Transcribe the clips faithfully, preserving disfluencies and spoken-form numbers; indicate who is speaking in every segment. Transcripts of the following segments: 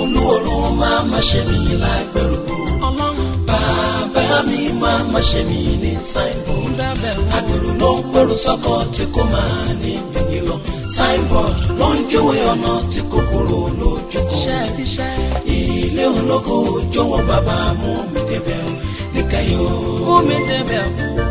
Speaker 1: olúorun máa ma ṣe mí lágbèrò. Bàbá mi máa ma ṣe mí ní signboard. Agbèrò ló ń pèrò sọ́kọ̀ tí kò máa níbi lọ. Signboard ló ń júwe ọ̀nà tí kò kúrò lójú kan. Ilé ológo jọ̀wọ́ bàbá mú mi débẹ̀ níkẹyìn o. Mú mi débẹ̀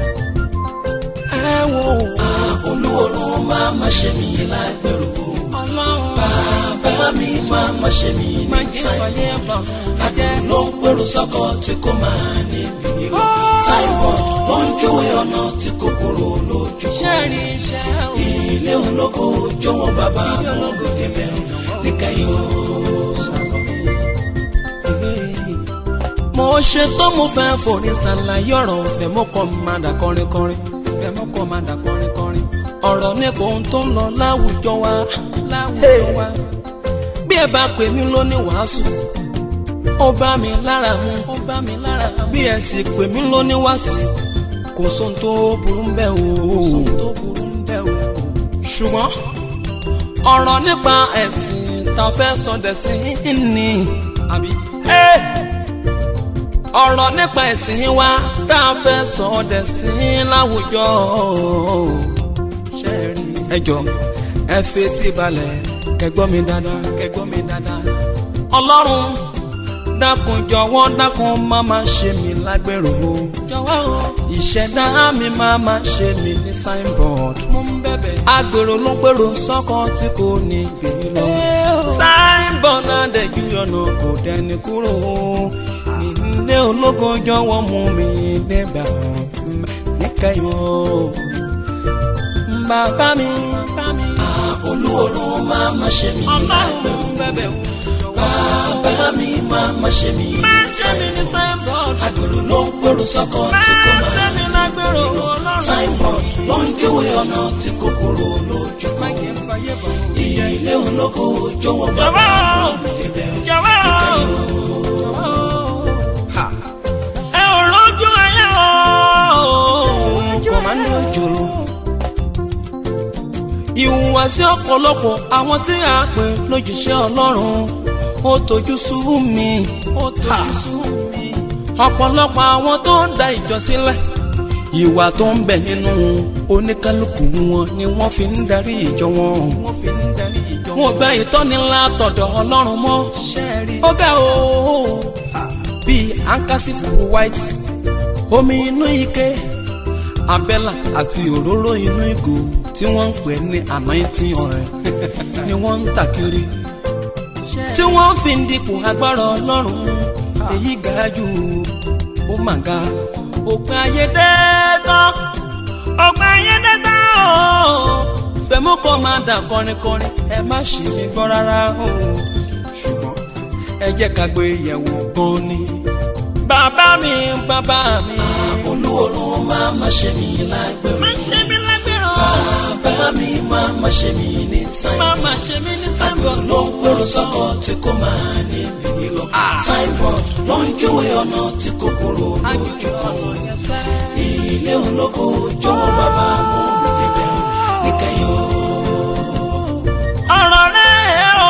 Speaker 1: o. Olúorun máa ma ṣe mí lágbèrò. Bàbá mi máa ma ṣe mí ní signboard. Agbèrò ló ń pèrò sọ́kọ̀ tí kò máa níbi lọ. Signboard ló ń júwe ọ̀nà tí kò kúrò lójú kan. Ilé ológo jọ̀wọ́ bàbá mú mi débẹ̀ níkẹyìn o. Mo ṣe tó mo fẹ́ forí ṣàlàyé ọ̀rọ̀ ìfẹ́ mo kọ́ máa dà kọrin kọrin. Ìfẹ́ mo kọ́ máa dà kọrin kọrin. Ọ̀rọ̀ nípa ohun tó ń lọ láwùjọ wa láwùjọ wa. Bí ẹ bá pè mí lóní wàásù, ó bá mi lára mu. Ó bá mi lára mu. Bí ẹ sì pè mí lóní wàásù, kò sóhun tó burú ń bẹ̀ o. Kò sóhun tó burú ń bẹ̀ o. Ṣùgbọ́n ọ̀rọ̀ nípa ẹ̀sìn tá a fẹ́ sọ dẹ̀sìn ni àbí. Ọ̀rọ̀ nípa ẹ̀sìn wa tá a fẹ́ sọ dẹ̀sìn láwùjọ. Ṣé ẹ rí ẹ jọ̀ọ́ ẹ fetí balẹ̀ kẹ́gbọ́ mi dáadáa kẹ́gbọ́ mi dáadáa. Ọlọ́run dákun jọ̀wọ́ dákun má má ṣe mí lágbèrò. Jọ̀wọ́ o. Ìṣẹ̀dá mi má má ṣe mí ní signboard. Mo ń bẹ̀bẹ̀. Agbèrò ló ń pèrò sọ́kọ̀ tí kò ní gbé lọ. Signboard náà dẹ̀jú ọ̀nà kò dẹni kúrò. Ilé ológo jọ̀wọ́ mú mi débẹ̀ níkẹyìn o. Bàbá mi. Olúorun máa ma ṣe mí lágbèrò. Bàbá mi máa ma ṣe mí ní signboard. Agbèrò ló ń pèrò sọ́kọ̀ tí kò máa níbi lọ. Signboard ló ń júwe ọ̀nà tí kò kúrò lójú kan. Ilé ológo jọ̀wọ́ bàbá mú mi débẹ̀ níkẹyìn o. Ẹ ò rójú ayé o. Kọ̀mánì òjòló. Ìhùwàsí ọ̀pọ̀lọpọ̀ àwọn tí a pè lójíṣẹ́ Ọlọ́run ó tojú sú mi. Ó tojú sú mi. Ọ̀pọ̀lọpọ̀ àwọn tó ń da ìjọ sílẹ̀, ìwà tó ń bẹ nínú oníkálukú wọn ni wọ́n fi ń darí ìjọ wọn. Wọ́n fi ń darí ìjọ wọn. Wọ́n gba ìtọ́ni látọ̀dọ̀ Ọlọ́run mọ́. Ó bẹ́ o. Bíi ankasifu white, omi inú ike, abẹ́là àti òróró inú ìgò tí wọ́n ń pè ní anointing oil ni wọ́n ń tà kiri, tí wọ́n fi ń dipò agbára Ọlọ́run. Èyí ga jù ó mà ga. Òpin ayé dé tán, òpin ayé dé tán o. Fẹ́mú kọ́ máa dà kọrin kọrin, ẹ má ṣì mí gbọ́ rárá o. Ṣùgbọ́n ẹ jẹ́ ká gbé yẹ̀wò gan ni. Bàbá mi, bàbá mi. Olúorun máa ma ṣe mí lágbèrò. Má ṣe mí lágbèrò. Bàbá mi máa ma ṣe mí ní signboard. Má ma ṣe mí ní signboard. Agbèrò ló ń pèrò sọ́kọ̀ tí kò máa níbi lọ. Signboard ló ń júwe ọ̀nà tí kò kúrò lójú kan. Ilé ológo jọ̀wọ́ bàbá mú mi débẹ̀ níkẹyìn o. Ọ̀rọ̀ rẹ̀ o.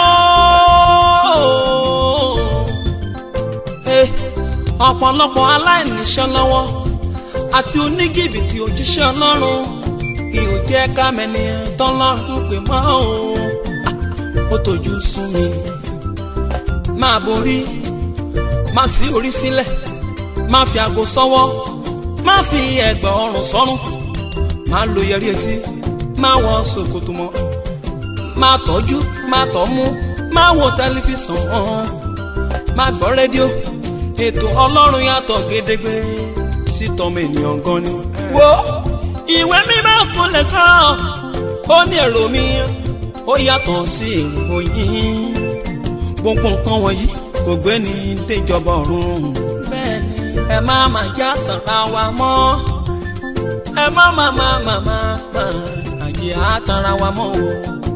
Speaker 1: Ọ̀pọ̀lọpọ̀ aláìníṣẹ́ lọ́wọ́ àti oníjìbìtì òjíṣẹ́ Ọlọ́run ni ò jẹ́ ká mẹ́ni tọ́lọ́run pè mọ́ o. Ó tojú sú mi. Máa borí, máa sí orí sílẹ̀, máa fi aago sọ́wọ́, máa fi ẹ̀gbà ọrùn sọ́rùn, máa lo yẹrí etí, máa wọ ṣòkòtò mọ́, máa tọ́jú, máa tọ́mú, máa wo tẹlifíṣàn, máa gbọ́ rédíò. Ètò Ọlọ́run yàtọ̀ gédégbé sí tọmọ ènìyàn gan ni. Wo ìwé mímọ́ kò lè sọ, ó ní èrò mi ó yàtọ̀ sí èrò yín. Gbogbo nǹkan wọ̀nyí kò gbé ní déjọba ọ̀run. Bẹ́ẹ̀ni ẹ má má já tànra wa mọ́, ẹ má má má má má má àjẹ́ àtànra wa mọ́ o.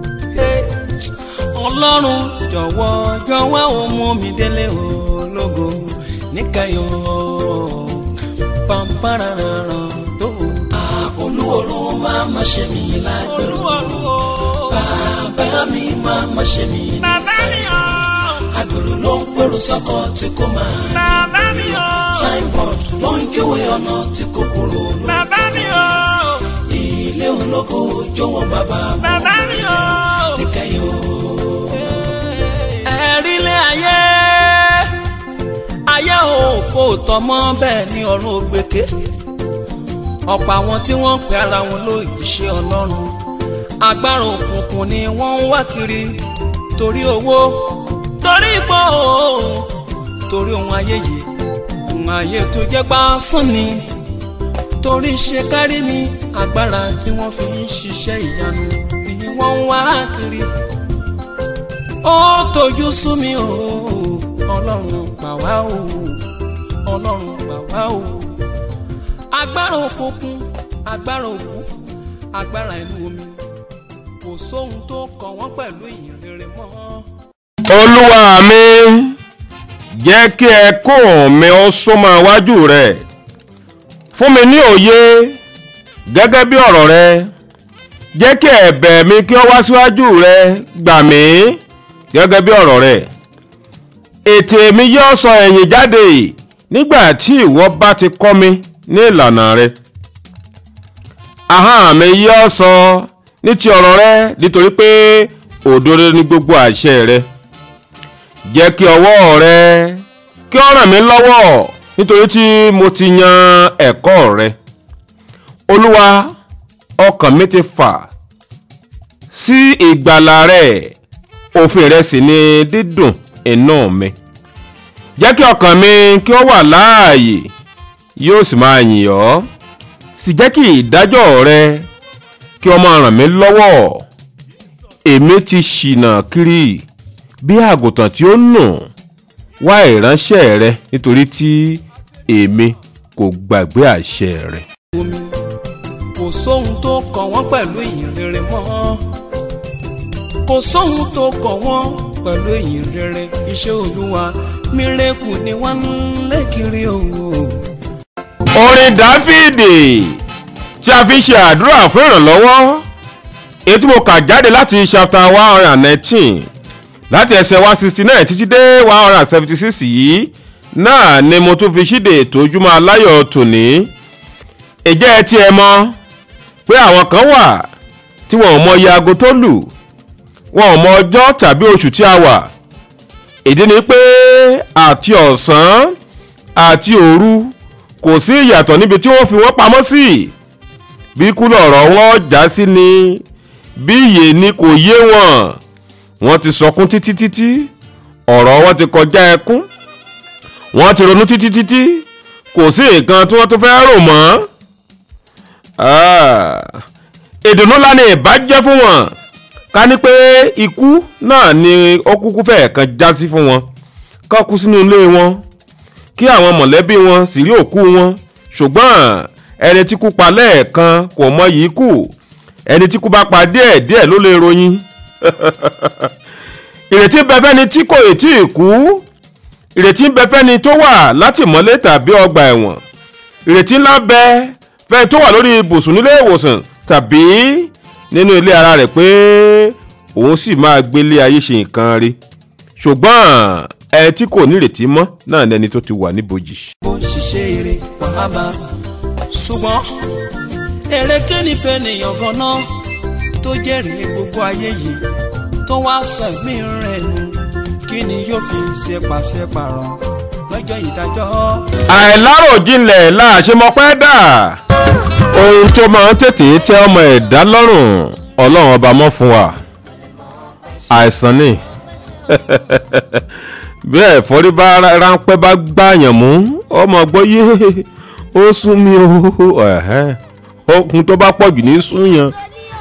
Speaker 1: Ọlọ́run jọ̀wọ́ jọ̀wọ́ ó mú mi délé ológo níkẹyìn pamparara tó. Olúorun máa ma ṣe mí lágbèrò. Bàbá mi máa ma ṣe mí ní signboard. agbèrò ló ń pèrò sọ́kọ tí kò máa ní. bàbá mi o. signboard ló ń júwe ọ̀nà tí kò kúrò lójú. bàbá mi o. ilé ológo jọ̀wọ́ bàbá mi. bàbá mi o. níkẹyìn o. ẹ̀rí ilé ayé ayé ò fò tọmọ bẹ́ẹ̀ ni ọ̀run ògbèké. ọ̀pọ̀ àwọn tí wọ́n ń pe ara wọn lójíṣẹ́ Ọlọ́run agbára òkùnkùn ni wọ́n ń wá kiri torí owó torí ipò torí ohun ayé yìí ohun ayé tó jẹ́ pásán ni torí ṣe kárí ni agbára tí wọ́n fi ń ṣiṣẹ́ ìyanu ni wọ́n ń wá kiri. ó tójú sú mi o Ọlọ́run gbà wá o Ọlọ́run gbà wá o. agbára òkùnkùn agbára òkú agbára inú omi kò sóhun tó kàn wọ́n pẹ̀lú ìyìn rere mọ́.
Speaker 2: Olúwa mi jẹ́ kí ẹkún mi ó súnmọ́ iwájú rẹ fún mi ní òye gẹ́gẹ́ bí ọ̀rọ̀ rẹ jẹ́ kí ẹ̀bẹ̀ mi kí ó wá síwájú rẹ gbà mí gẹ́gẹ́ bí ọ̀rọ̀ rẹ ètè mi yóò sọ ẹ̀yìn jáde nígbà tí ìwọ bá ti kọ́ mi ní ìlànà rẹ ahọ́n mi yóò sọ ní ti ọ̀rọ̀ rẹ nítorí pé òdodo ni gbogbo àṣẹ rẹ jẹ́ kí ọwọ́ rẹ kí ó ràn mí lọ́wọ́ nítorí tí mo ti yan ẹ̀kọ́ rẹ. Olúwa ọkàn mi ti fà sí ìgbàlà rẹ òfin rẹ sì ni dídùn inú mi. Jẹ́ kí ọkàn mi kí ó wà láàyè yóò sì máa yìn ọ́ sì jẹ́ kí ìdájọ́ rẹ kí ó máa ràn mí lọ́wọ́. Èmi ti ṣìnà kiri bí àgùntàn tí ó nù wá ìránṣẹ́ rẹ nítorí tí èmi kò gbàgbé àṣẹ rẹ.
Speaker 1: kò sóhun tó kàn wọ́n pẹ̀lú ìyìn rere mọ́ kò sóhun tó kàn wọ́n pẹ̀lú ìyìn rere iṣẹ́ Olúwa mírèkù ni wọ́n ń lé kiri òwò.
Speaker 2: Orin Dáfídì tí a fi ṣe àdúrà fún ìrànlọ́wọ́ èyí tí mo kà jáde láti chapter one hundred and nineteen láti ẹsẹ̀ one sixty nine títí dé one hundred and seventy six yìí náà ni mo tún fi ṣíde ètò Ojúmọ́ Aláyọ̀ tòní. Ǹjẹ́ ẹ tiẹ̀ mọ̀ pé àwọn kan wà tí wọn ò mọ iye aago tó lù wọn ò mọ ọjọ́ tàbí oṣù tí a wà. Ìdí ni pé àti ọ̀sán àti òru kò sí ìyàtọ̀ níbi tí wọ́n fi wọ́n pamọ́ sí. Bí kú lọ̀rọ̀ wọn já sí ni bí ìyè ni kò yé wọn. Wọ́n ti sọkún títí títí ọ̀rọ̀ wọn ti kọjá ẹkún wọ́n ti ronú títí títí kò sí nǹkan tí wọ́n tún fẹ́ rò mọ́. ìdùnnú ńlá ni ìbá jẹ́ fún wọn ká ní pé ikú náà ni ó kúkú fẹ́ẹ̀ kan já sí fún wọn ká kú sínú ilé wọn kí àwọn mọ̀lẹ́bí wọn sì rí òkú wọn ṣùgbọ́n ẹni tí kú pa lẹ́ẹ̀kan kò mọ yìí kù ẹni tí kú bá pa díẹ̀ díẹ̀ ló lè ròyìn. ìrètí ń bẹ fẹ́ni tí kò tí ì kú ìrètí ń bẹ fẹ́ni tó wà látìmọ́lé tàbí ọgbà ẹ̀wọ̀n ìrètí ńlá bẹ fẹ́ni tó wà lórí ibùsùn nílé ìwòsàn tàbí nínú ilé ara rẹ̀ pé òun sì máa gbélé ayé ṣe nǹkan rí ṣùgbọ́n ẹ tí kò nírètí mọ́ náà lẹni tó ti wà níbojì.
Speaker 1: bó ṣiṣẹ́ eré wàhábà ṣùgbọ́n èrè kéènì fẹ́ nìyàn gan-an tó jẹ́rìí gbogbo ayé yìí tó wá sọ ẹ̀mí rẹ̀ nù kí ni yóò fi ṣe pàṣẹ pààrọ̀ lọ́jọ́ ìdájọ́.
Speaker 2: àìláròjinlẹ̀ láàṣemọpẹ́ dà ohun tó máa ń tètè tẹ́ ọmọ ẹ̀dá lọ́rùn ọlọ́run ọba mọ́ fún wa àìsàn ni bí ẹ̀fọ́rí bá ráńpẹ́ bá gbààyàn mú ọmọ gbọ́ yé ó sún mi o okun tó bá pọ̀ jù ní sún yàn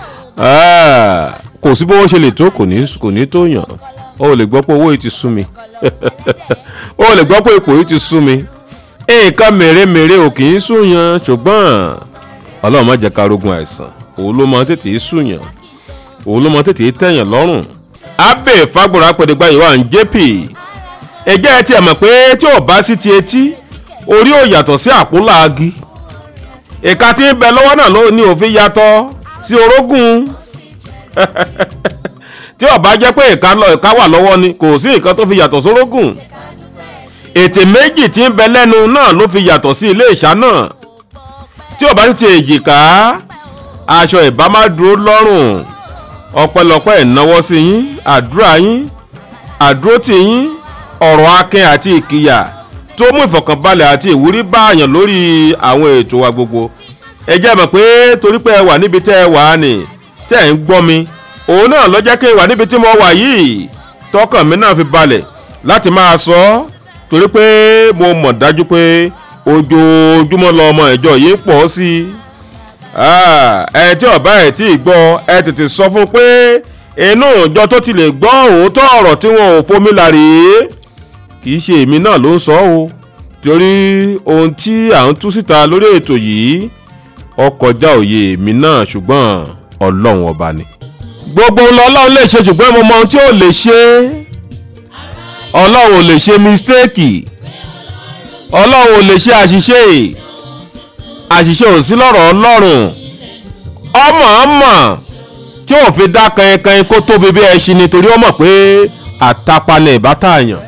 Speaker 2: kò sí bówó ṣe lè tó kò ní tó yàn o lè gbọ́ pé owó yìí ti sún mi o lè gbọ́ pé ipò yìí ti sún mi nǹkan mèremère ò kì í sún yàn ṣùgbọ́n ọlọ́run má jẹ́ ká rógun àìsàn òun ló máa tètè sún yàn òun ló máa tètè tẹ̀yàn lọ́rùn. Abbey Fagbora pẹ̀lẹ́gbà yìí wà ń J P ẹjẹ́ ẹ ti ẹ̀ mọ̀ pé tí ò bá sí ti etí orí ò yàtọ̀ sí àpòláàgì ìka tí ń bẹ lọ́wọ́ náà ló ní òfin yàtọ̀ sí orógùn tí ó bá jẹ́ pé ìka lọ ìka wà lọ́wọ́ ni kò sí nǹkan tó fi yàtọ̀ sórógùn ètè méjì tí ń bẹ lẹ́nu náà ló fi yàtọ̀ sí ilé ìṣá náà tí ó bá ti èjìká aṣọ ìbámá dúró lọ́rùn ọpẹ́lọpẹ́ ìnáwó sí yín àdúrà yín àdúró tì yín ọ̀rọ̀ akin àti ìkìyà tó mú ìfọ̀kànbalẹ̀ àti ìwúrí bá àyàn lórí àwọn ètò wa gbogbo ẹ jẹ́ mọ̀ pé torí pé ẹ wà níbi tẹ́ ẹ wà ní tẹ́ ẹ ń gbọ́ mi òun náà ló jẹ́ kí n wà níbi tí mo wà yìí tọkàn mi náà fi balẹ̀ láti máa sọ ọ́ torí pé mo mọ̀ dájú pé ojoojúmọ́ lọmọ ìjọ yìí pọ̀ sí i ẹ tí ọba ẹ tí ì gbọ́ ẹ tètè sọ fún pé inú ìjọ tó ti lè gbọ́ òótọ́ ọ̀rọ̀ tí wọn ò fomi là rèé kì í ṣe èmi náà ló ń sọ o torí ohun tí à ń tú síta lórí ètò yìí ó kọjá òye èmi náà ṣùgbọ́n ọlọ́run ọba ni. gbogbo ọlọ́run lè ṣe ṣùgbọ́n mo mọ ohun tí ó lè ṣe ọlọ́run ò lè ṣe mistake ọlọ́run ò lè ṣe àṣìṣe àṣìṣe ò sí lọ́rọ̀ ọlọ́run ọmọ ọmọ tí ò fi dá kankan kó tóbi bí ẹṣin nítorí ó mọ̀ pé àtàpalẹ̀ ìbátàyàn.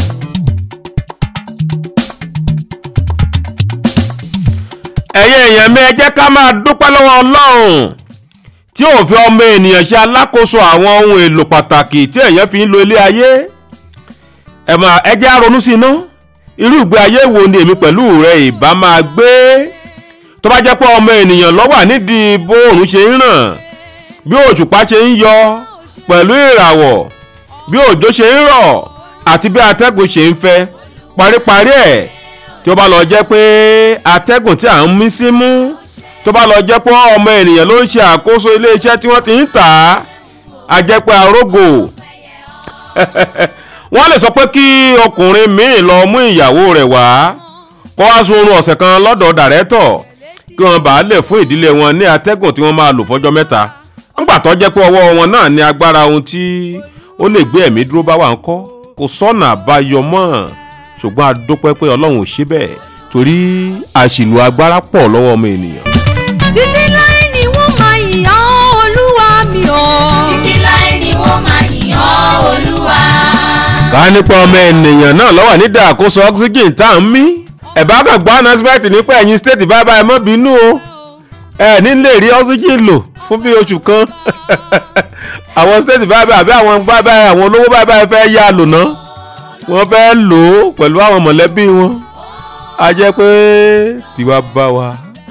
Speaker 2: ẹ̀yin èèyàn mi ẹ jẹ́ ká máa dúpẹ́ lọ́wọ́ ọlọ́run tí ò fi ọmọ ènìyàn ṣe alákòóso àwọn ohun èlò pàtàkì tí èèyàn fi ń lo ilé ayé ẹ máa ẹ jẹ́ á ronú sí iná irú ìgbé ayé wo ni èmi pẹ̀lú rẹ ìbá máa gbé tó bá jẹ́ pé ọmọ ènìyàn ló wà nídìí bó òòrùn ṣe ń ràn bí òṣùpá ṣe ń yọ pẹ̀lú ìràwọ̀ bí òjò ṣe ń rọ̀ àti bí atẹ́gùn ṣe ń fẹ́ paríparí ẹ̀ tí ó bá lọ jẹ́ pé atẹ́gùn tí à ń mí sí mú tó bá lọ jẹ́ pé ọmọ ènìyàn ló ń ṣe àkóso iléeṣẹ́ tí wọ́n ti ń tà á a jẹ́ pé arógò wọ́n lè sọ pé kí ọkùnrin míì lọ mú ìyàwó rẹ̀ wá kó wá sun oorun ọ̀sẹ̀ kan lọ́dọ̀ dàrẹ́tọ̀ kí wọ́n bá lè fún ìdílé wọn ní atẹ́gùn tí wọ́n máa lò fọ́jọ́ mẹ́ta nígbà tó jẹ́ pé ọwọ́ wọn náà ní agbára ohun tí ó lè gbé ẹ̀mí dúró bá wà ń kọ́ kò sọ́nà àbáyọ mọ́ ṣùgbọ́n a dúpẹ́ pé ọlọ́run ò ṣe bẹ́ẹ̀ torí àṣìlò agbára pọ̀ lọ́wọ́ ọmọ ènìyàn.
Speaker 3: títí láì ni wọ́n máa yìn ọ́ olúwa mi o. títí láì ni wọ́n máa yìn ọ́ olúwa.
Speaker 2: ká nípa ọmọ ènìyàn náà lọ́wọ́ ní dàkóso oxygen tá à ń mí ẹ̀bá kan gbọ́ announcement nípa ẹ̀yin state bábá ẹ̀ mọ́ bínú o ẹ̀ ní lè rí oxygen lò fún bí oṣù kan àwọn state bábá àbí àwọn bábá àwọn olówó bábá ẹ̀ fẹ́ yá lò náà wọ́n fẹ́ lò ó pẹ̀lú àwọn mọ̀lẹ́bí wọn a jẹ́ pé tiwa bá wa.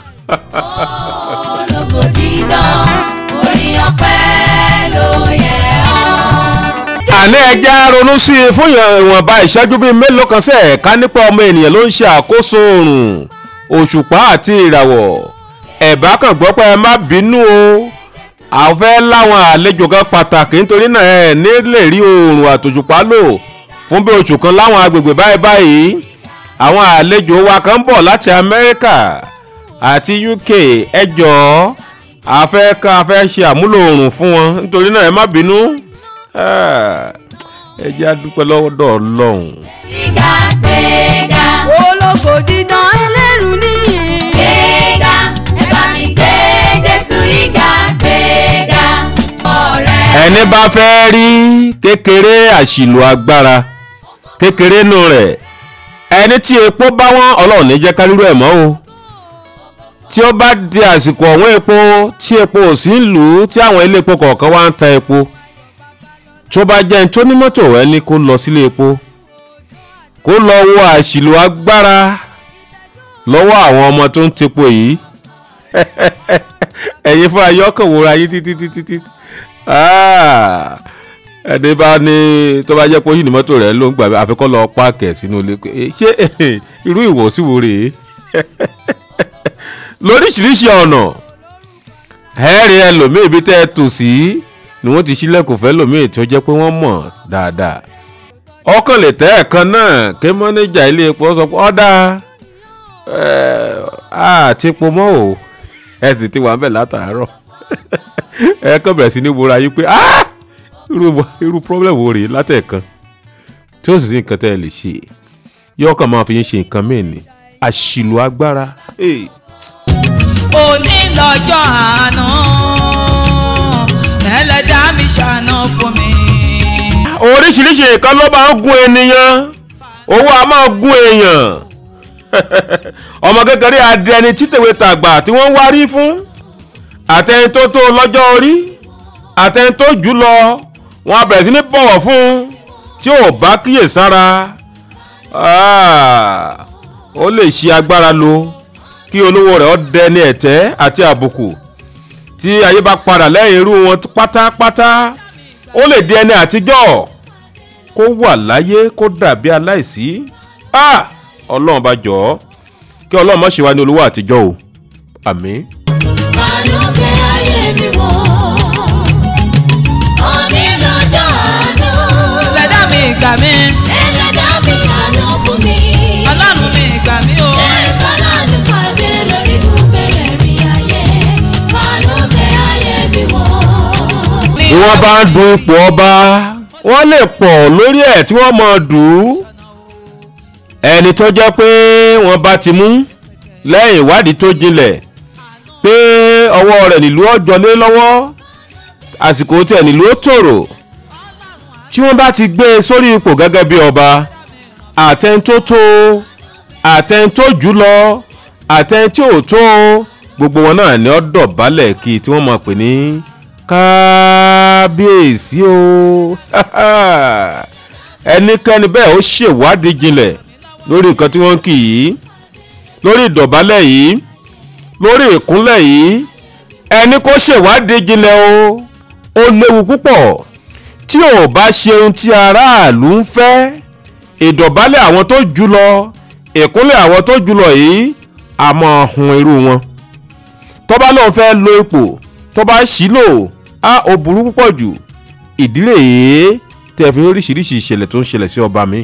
Speaker 3: ológo dídán orin ọpẹ́ ló yẹ ọ́.
Speaker 2: àní ẹja ronú sí i fún ìwọ̀nba ìṣẹ́jú bíi mélòó kan sẹ́ẹ̀ ká nípa ọmọ ènìyàn ló ń ṣe àkóso oòrùn òṣùpá àti ìràwọ̀ ẹ̀bá kan gbọ́ pé ẹ má bínú o àwọn fẹ́ láwọn àlejò kan pàtàkì nítorí náà ẹ̀ ní lè rí oòrùn àtòṣùpá lò fún bí oṣù kan láwọn agbègbè báyìí báyìí àwọn àlejò wa kan bọ̀ láti Amẹ́ríkà àti U K ẹ jọ̀ọ́ a fẹ́ ká a fẹ́ ṣe àmúlò oòrùn fún wọn nítorí náà ẹ má bínú ẹ jẹ́ a dúpẹ́ lọ́dọ̀ Ọlọ́run.
Speaker 3: gbéga gbéga ológo dídán ẹlẹ́rù níyì. gbéga ẹ bá mi gbé Jésù ìga gbéga ọ̀rẹ́.
Speaker 2: ẹni bá fẹ́ rí kékeré àṣìlò agbára kékeré nù rẹ̀ ẹni tí epo bá wọ́n Ọlọ́run ní jẹ́ ká rírú ẹ̀ mọ́ o tí ó bá di àsìkò ọ̀wọ́n epo tí epo ò sí ń lù ú tí àwọn ilé epo kọ̀ọ̀kan wá ń ta epo tó bá jẹ́ tó ní mọ́tò ẹni kó lọ sílé epo kó lọ wo àṣìlò agbára lọ́wọ́ àwọn ọmọ tó ń tepo yìí ẹ̀yin fún ayọ́kàn wòra yìí títí títí títí ẹni bá ní tó bá jẹ́ pé ó yìí ní mọ́tò rẹ̀ ló ń gbà àfikọ́ lọ páàkì sínú ilé ṣé irú ìwọ̀sí wo rèé lóríṣiríṣi ọ̀nà ẹ̀rí ẹlòmíì ibi tẹ́ ẹ tò sí ni wọ́n ti ṣílẹ̀kùn fẹ́ lòmíì tí ó jẹ́ pé wọ́n mọ̀ dáadáa ọkàn lè tẹ́ ẹ̀kan náà ké mọ́nẹ́jà ilé epo sọ pé ọ̀dà àti epo mọ́ o ẹ sì ti wà ń bẹ̀ látàárọ̀ ẹ kàn bẹ̀rẹ̀ sí ní wòra yín pé irú problem wo rèé látẹ̀kan tí ó sì sí nǹkan tẹ́ ẹ lè ṣe yóò kàn máa fi yín ṣe nǹkan mìíràn ní àṣìlò agbára.
Speaker 4: òní lọ́jọ́ àánú ẹlẹ́dàá mi ṣàánú fún mi.
Speaker 2: oríṣiríṣi nǹkan ló máa ń gún ènìyàn owó a máa gún èèyàn ọmọ kékeré adé ẹni títẹ̀wé tàgbà tí wọ́n wárí fún àtẹni tó tó lọ́jọ́ orí àtẹni tó jù lọ wọ́n á bẹ̀rẹ̀ sí ní bọ̀wọ̀ fún tí ò bá kíyè sára ó lè ṣe agbára lò kí olówó rẹ̀ ó dẹni ẹ̀tẹ́ àti àbùkù tí ayé bá padà lẹ́yìn irú wọn pátápátá ó lè di ẹni àtijọ́ kó wà láyé kó dàbí aláìsí ọlọ́run bá jọ ọ́ kí ọlọ́run má ṣe wá ní olówó àtijọ́ o àmín.
Speaker 3: Àánú bẹ ayé mi wò, òní lọ́jọ́ àánú.
Speaker 4: Ẹlẹ́dá mi ìgbà mi.
Speaker 3: Ẹlẹ́dá mi ṣàánú fún mi.
Speaker 4: Ọlọ́run mi ìgbà mi o.
Speaker 3: Ẹ̀kọ́ láti pàdé lórí ìbẹ̀rẹ̀ rí ayé. Àánú bẹ ayé mi wò.
Speaker 2: bí wọ́n bá ń du ipò ọba wọ́n lè pọ̀ lórí ẹ̀ tí wọ́n mọ̀ dùn ún ẹni tó jẹ́ pé wọ́n bá ti mú lẹ́yìn ìwádìí tó jinlẹ̀ pé ọwọ́ rẹ̀ nílùú ọjọ́ lé lọ́wọ́ àsìkò tẹ̀ nílùú ó tòrò tí wọ́n bá ti gbé e sórí ipò gẹ́gẹ́ bí ọba àtẹ̀ntó tó àtẹ̀ntó jù lọ àtẹ̀ntó tó gbogbo wọn náà ní ó dọ̀bálẹ̀ kí tí wọ́n mọ̀ pé ní kábíyèsí o ẹnikẹ́ni bẹ́ẹ̀ ó ṣèwádìí jinlẹ̀ lórí nǹkan tí wọ́n ń kì í lórí ìdọ̀bálẹ̀ yìí lórí ìkúnlẹ̀ yìí ẹni kó ṣèwádìí jinlẹ̀ o ó léwu púpọ̀ tí ò bá ṣe ohun tí aráàlú ń fẹ́ ìdọ̀bálẹ̀ àwọn tó jù lọ ìkúnlẹ̀ àwọn tó jù lọ yìí a máa hun irú wọn tó bá lóun fẹ́ lo ipò tó bá ṣì lò á ó burú púpọ̀ jù ìdílé yìí tẹ̀ fi oríṣiríṣi ìṣẹ̀lẹ̀ tó ń ṣẹlẹ̀ sí ọba mi.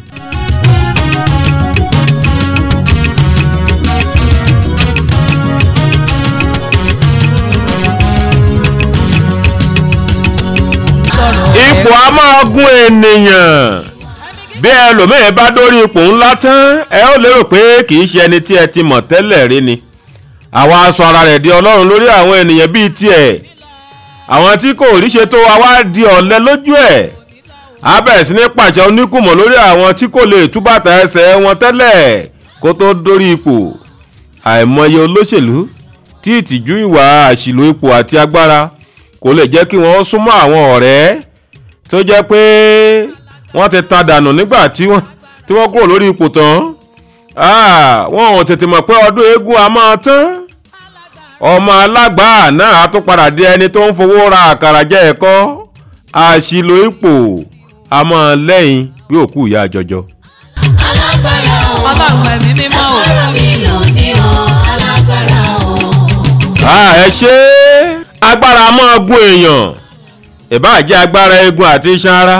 Speaker 2: ipò a máa gún ènìyàn bí ẹlòmíràn bá dórí ipò ńlá tán ẹ ó lérò pé kì í ṣe ẹni tí ẹ ti mọ̀ tẹ́lẹ̀ rí ni àwa aṣọ ara rẹ̀ di ọlọ́run lórí àwọn ènìyàn bíi tiẹ̀ àwọn tí kò rí ṣe tó wa wá di ọ̀lẹ lójú ẹ̀ á bẹ̀rẹ̀ sí ní pàṣẹ oníkùmọ̀ lórí àwọn tí kò lè tú bàtà ẹsẹ̀ wọn tẹ́lẹ̀ kó tó dórí ipò àìmọye olóṣèlú tí ìtìjú ìwà àṣìlò ipò àti agbára kò lè jẹ́ kí wọ́n súnmọ́ àwọn ọ̀rẹ́ tó jẹ́ pé wọ́n ti ta dànù nígbà tí wọ́n tí wọ́n kúrò lórí ipò tán wọ́n ò tètè mọ̀ pé ọdún eégún a máa tán ọmọ alágbàá náà á tún padà di ẹni tó ń fowó ra àkàrà jẹ ẹ̀kọ́ àṣìlò ipò a máa lẹ́yìn bí òkú ìyá àjọjọ.
Speaker 3: Alágbára o,
Speaker 4: Ọlọ́run ẹ̀mí mímọ́ o.
Speaker 3: ẹ̀fọ́rọ̀ mi lòdì o, alágbára o.
Speaker 2: ẹ ṣe agbára máa gún èèyàn ìbáà jẹ́ agbára eegun àti iṣan ara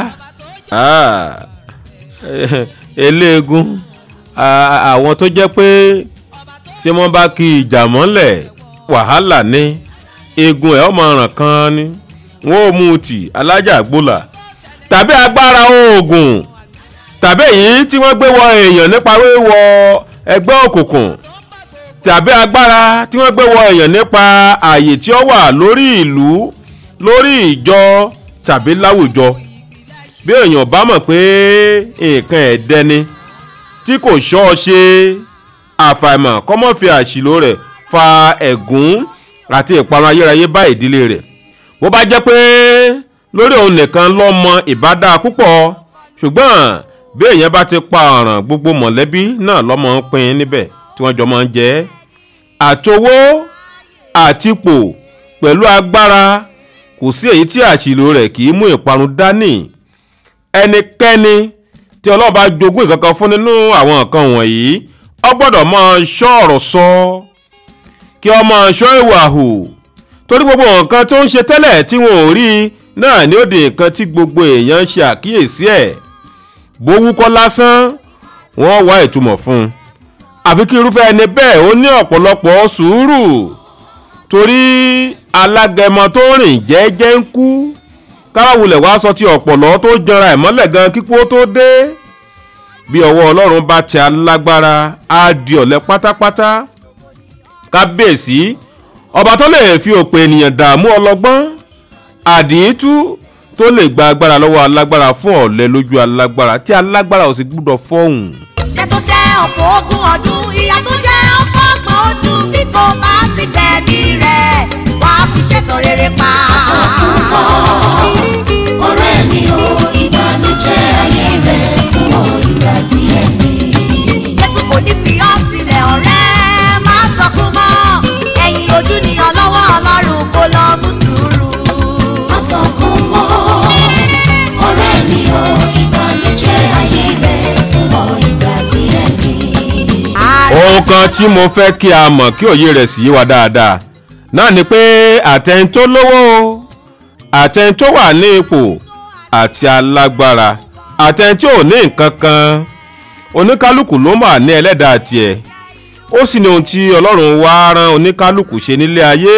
Speaker 2: eléegun àwọn tó jẹ́ pé tí wọ́n bá kí ìjà mọ́lẹ̀ wàhálà ní eegun ẹ̀ ọmọ ọ̀ràn kan ni wọ́n ò mú tì alájà gbólà tàbí agbára oògùn tàbí èyí tí wọ́n gbé wọ èèyàn nípa wíwọ ẹgbẹ́ òkùnkùn tàbí agbára tí wọ́n gbé wọ èèyàn nípa ààyè tí ó wà lórí ìlú lórí ìjọ tàbí láwùjọ bí èèyàn bá mọ̀ pé nǹkan ẹ̀dẹ́ni tí kò ṣọ́ ọ ṣe àfàìmọ̀ kọ́mọ́ fi àṣìlò rẹ̀ fa ẹ̀gún àti ìparun ayérayé bá ìdílé rẹ̀ bó bá jẹ́ pé lórí òun nìkan lọ́mọ ìbádá púpọ̀ ṣùgbọ́n bí èèyàn bá ti pa ọ̀ràn gbogbo mọ̀lẹ́bí náà lọ́mọ ń pín níbẹ̀ tí wọ́n jọ máa ń jẹ àtowó àtipò pẹ̀lú agbára kò sí èyí tí àṣìlò rẹ̀ kì í mú ìparun dání ẹnikẹ́ni tí Ọlọ́run bá jogún ìkankan fún nínú àwọn nǹkan wọ̀nyí ó gbọ́dọ̀ máa ṣọ́ ọ̀rọ̀ sọ kí ó máa ṣọ́ ìwà hù torí gbogbo nǹkan tó ń ṣe tẹ́lẹ̀ tí wọn ò rí náà ni ó di nǹkan tí gbogbo èèyàn ń ṣe àkíyèsí ẹ̀ bó wúkọ́ lásán wọ́n wá ìtumọ̀ fún un àfi kí irúfẹ́ ẹni bẹ́ẹ̀ ó ní ọ̀pọ̀lọpọ̀ sùúrù torí alágẹmọ tó rìn jẹ́jẹ́ ń kú káwáwulẹ̀ wá sọ ti ọ̀pọ̀lọ́ tó jẹra ẹ̀ mọ́lẹ̀ gan kíkú ó tó dé bí ọwọ́ Ọlọ́run bá ti alágbára á di ọ̀lẹ pátápátá kábíyèsí ọba tó lè fi òpè ènìyàn dààmú ọlọ́gbọ́n àdìítú tó lè gba agbára lọ́wọ́ alágbára fún ọ̀lẹ lójú alágbára tí alágbára ò sì gbúdọ̀ fọ́hùn.
Speaker 3: ṣé tó ṣe ọ̀pọ̀ ogún ọdún ìyá tó jẹ́ ọ̀pọ̀ ọgbọ̀n oṣù bí kò bá ti gbẹ̀mí rẹ̀ wá fi ṣètò rere pa.
Speaker 5: àsọkún mọ́ ọ̀rẹ́ mi ò ìbànújẹ́ ayé rẹ̀ fún ọ ìgbà díẹ̀ ni.
Speaker 3: Jésù kò ní fi ọ́ sílẹ̀ ọ̀rẹ́ má sọkún mọ́ ẹ̀yìn ojú nìyàn lọ́wọ́ Ọlọ́run kó lọ mú sùúrù.
Speaker 5: àsọkún mọ́ ọ̀rẹ́ mi ò ìbànújẹ́ ayé rẹ̀ fún ọ ìgbà díẹ̀ ni.
Speaker 2: ohun kan tí mo fẹ́ kí a mọ̀ kí òye rẹ̀ sì yé wa dáadáa náà ni pé àtẹni tó lówó àtẹni tó wà ní ipò àti alágbára àtẹni tí ò ní nǹkan kan oníkálukú ló mà ní ẹlẹ́dàá tiẹ̀ ó sì ní ohun tí Ọlọ́run wá rán oníkálukú ṣe nílé ayé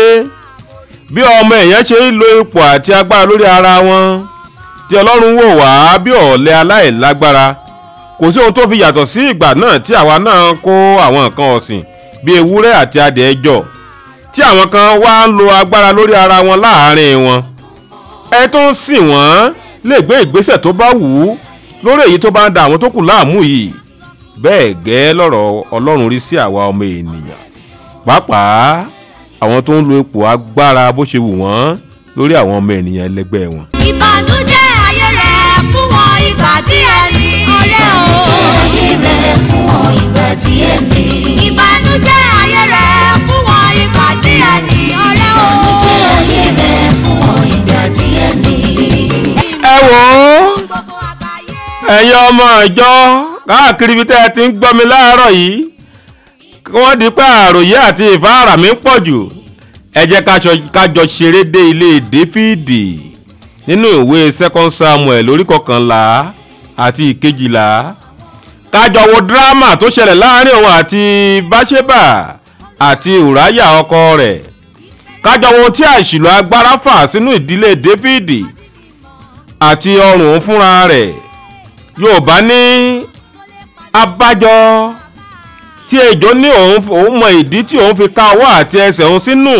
Speaker 2: bí ọmọ èèyàn ṣe ń lo ipò àti agbára lórí ara wọn tí Ọlọ́run wò wá bí ọ̀lẹ aláìlágbára kò sí ohun tó fi yàtọ̀ sí ìgbà náà tí àwa náà kó àwọn nǹkan ọ̀sìn bí ewúrẹ́ àti adìẹ jọ tí àwọn kan wá ń lo agbára lórí ara wọn láàárín wọn ẹ tó ń sìn wọ́n lè gbé ìgbésẹ̀ tó bá wù ú lórí èyí tó bá ń da àwọn tó kù láàmú yìí bẹ́ẹ̀ gẹ́ lọ́rọ̀ Ọlọ́run rí sí àwa ọmọ ènìyàn pàápàá àwọn tó ń lo ipò agbára bó ṣe wù wọ́n lórí àwọn ọmọ ènìyàn ẹlẹgbẹ́ wọn.
Speaker 3: ìbànújẹ́ ayé rẹ̀ fún wọn ìgbà díẹ̀ ni ọ̀rẹ́ o.
Speaker 5: ìbànújẹ́ ayé rẹ̀ fún ọ ìgbà díẹ̀ ni.
Speaker 3: ìbànújẹ́ ayé rẹ̀ fún wọn ìgbà díẹ̀ ni ọ̀rẹ́ o.
Speaker 5: ìbànújẹ́ ayé rẹ̀ fún ọ ìgbà díẹ̀ ni.
Speaker 2: ẹ wò ó
Speaker 3: gbogbo àgbáyé.
Speaker 2: ẹ̀yin ọmọ ìjọ káàkiri ibi tẹ́ ẹ ti ń gbọ́ mi láàárọ̀ yìí kí wọ́n di pé àròyé àti ìfáàrà mi ń pọ̀ jù ẹ jẹ́ kájọ ṣeré dé ilé Dáfídì nínú ìwé second Samuel orí kọkànlá àti ìkejìlá kájọ wo dírámà tó ṣẹlẹ̀ láàrin òun àti Báṣẹ́bà àti Ùráyà ọkọ rẹ̀ kájọ wo tí àìṣìlò agbára fà sínú ìdílé Dáfídì àti ọrùn fúnra rẹ̀ Yorùbá ní abájọ tí ejò ní òun mọ ìdí tí òun fi ká ọwọ́ àti ẹsẹ̀ òun sínú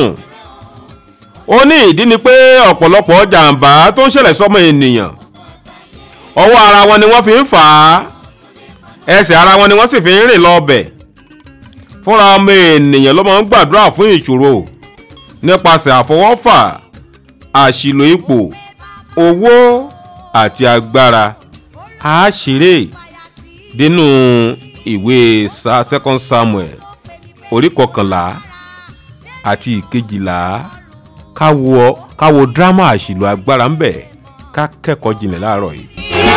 Speaker 2: ó ní ìdí ni pé ọ̀pọ̀lọpọ̀ jàǹbá tó ń ṣẹlẹ̀ sọ́mọ ènìyàn ọwọ́ ara wọn ni wọ́n fi ń fà á ẹsẹ̀ ara wọn ni wọ́n sì fi ń rìn lọ bẹ̀ fúnra ọmọ ènìyàn ló máa ń gbàdúrà fún ìṣòro nípasẹ̀ àfọwọ́fà àṣìlò ipò owó àti agbára àṣírí nínú ìwé second Samuel orí kọkànlá àti ìkejìlá káwo káwo dírámà àṣìlò agbára ń bẹ ká kẹ́kọ̀ọ́ jinlẹ̀ láàárọ̀ yìí.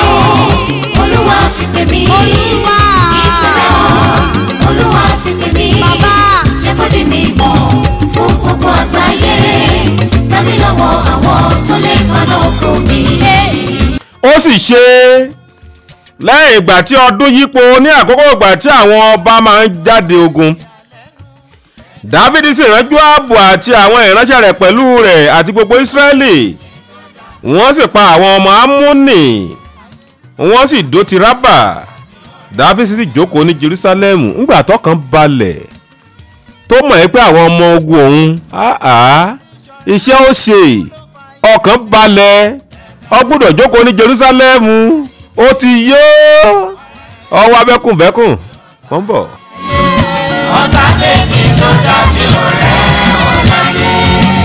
Speaker 5: Olúwa fi pè mí.
Speaker 3: Olúwa.
Speaker 5: ìpínlẹ̀ Olúwa fi pè mí.
Speaker 3: Bàbá.
Speaker 5: jẹ́ kó di mi mọ̀ fún gbogbo àgbáyé tàbí lọ́wọ́ àwọn tó lè paná oko mi.
Speaker 2: ó sì ṣe lẹ́yìn ìgbà tí ọdún yípo ní àkókò ìgbà tí àwọn ọba máa ń jáde ogun Dáfídì sì rán Jóábù àti àwọn ìránṣẹ́ rẹ̀ pẹ̀lú rẹ̀ àti gbogbo Ísírẹ́lì wọ́n sì pa àwọn ọmọ Ámónì wọ́n sì dó ti Rábà Dáfídì sì jókòó ní Jerúsálẹ́mù ńgbà tọ́kàn balẹ̀ tó mọ̀ ẹ́ pé àwọn ọmọ ogun òun iṣẹ́ ó ṣe ọkàn balẹ̀ ó gbọ́dọ̀ jókòó ní Jerúsálẹ́mù ó ti yó ọwọ́ abẹ́kùnbẹ́kùn wọ́n bọ̀.
Speaker 6: ọ̀tá méjì tó dàbí ọ̀rẹ́ wọn láyé.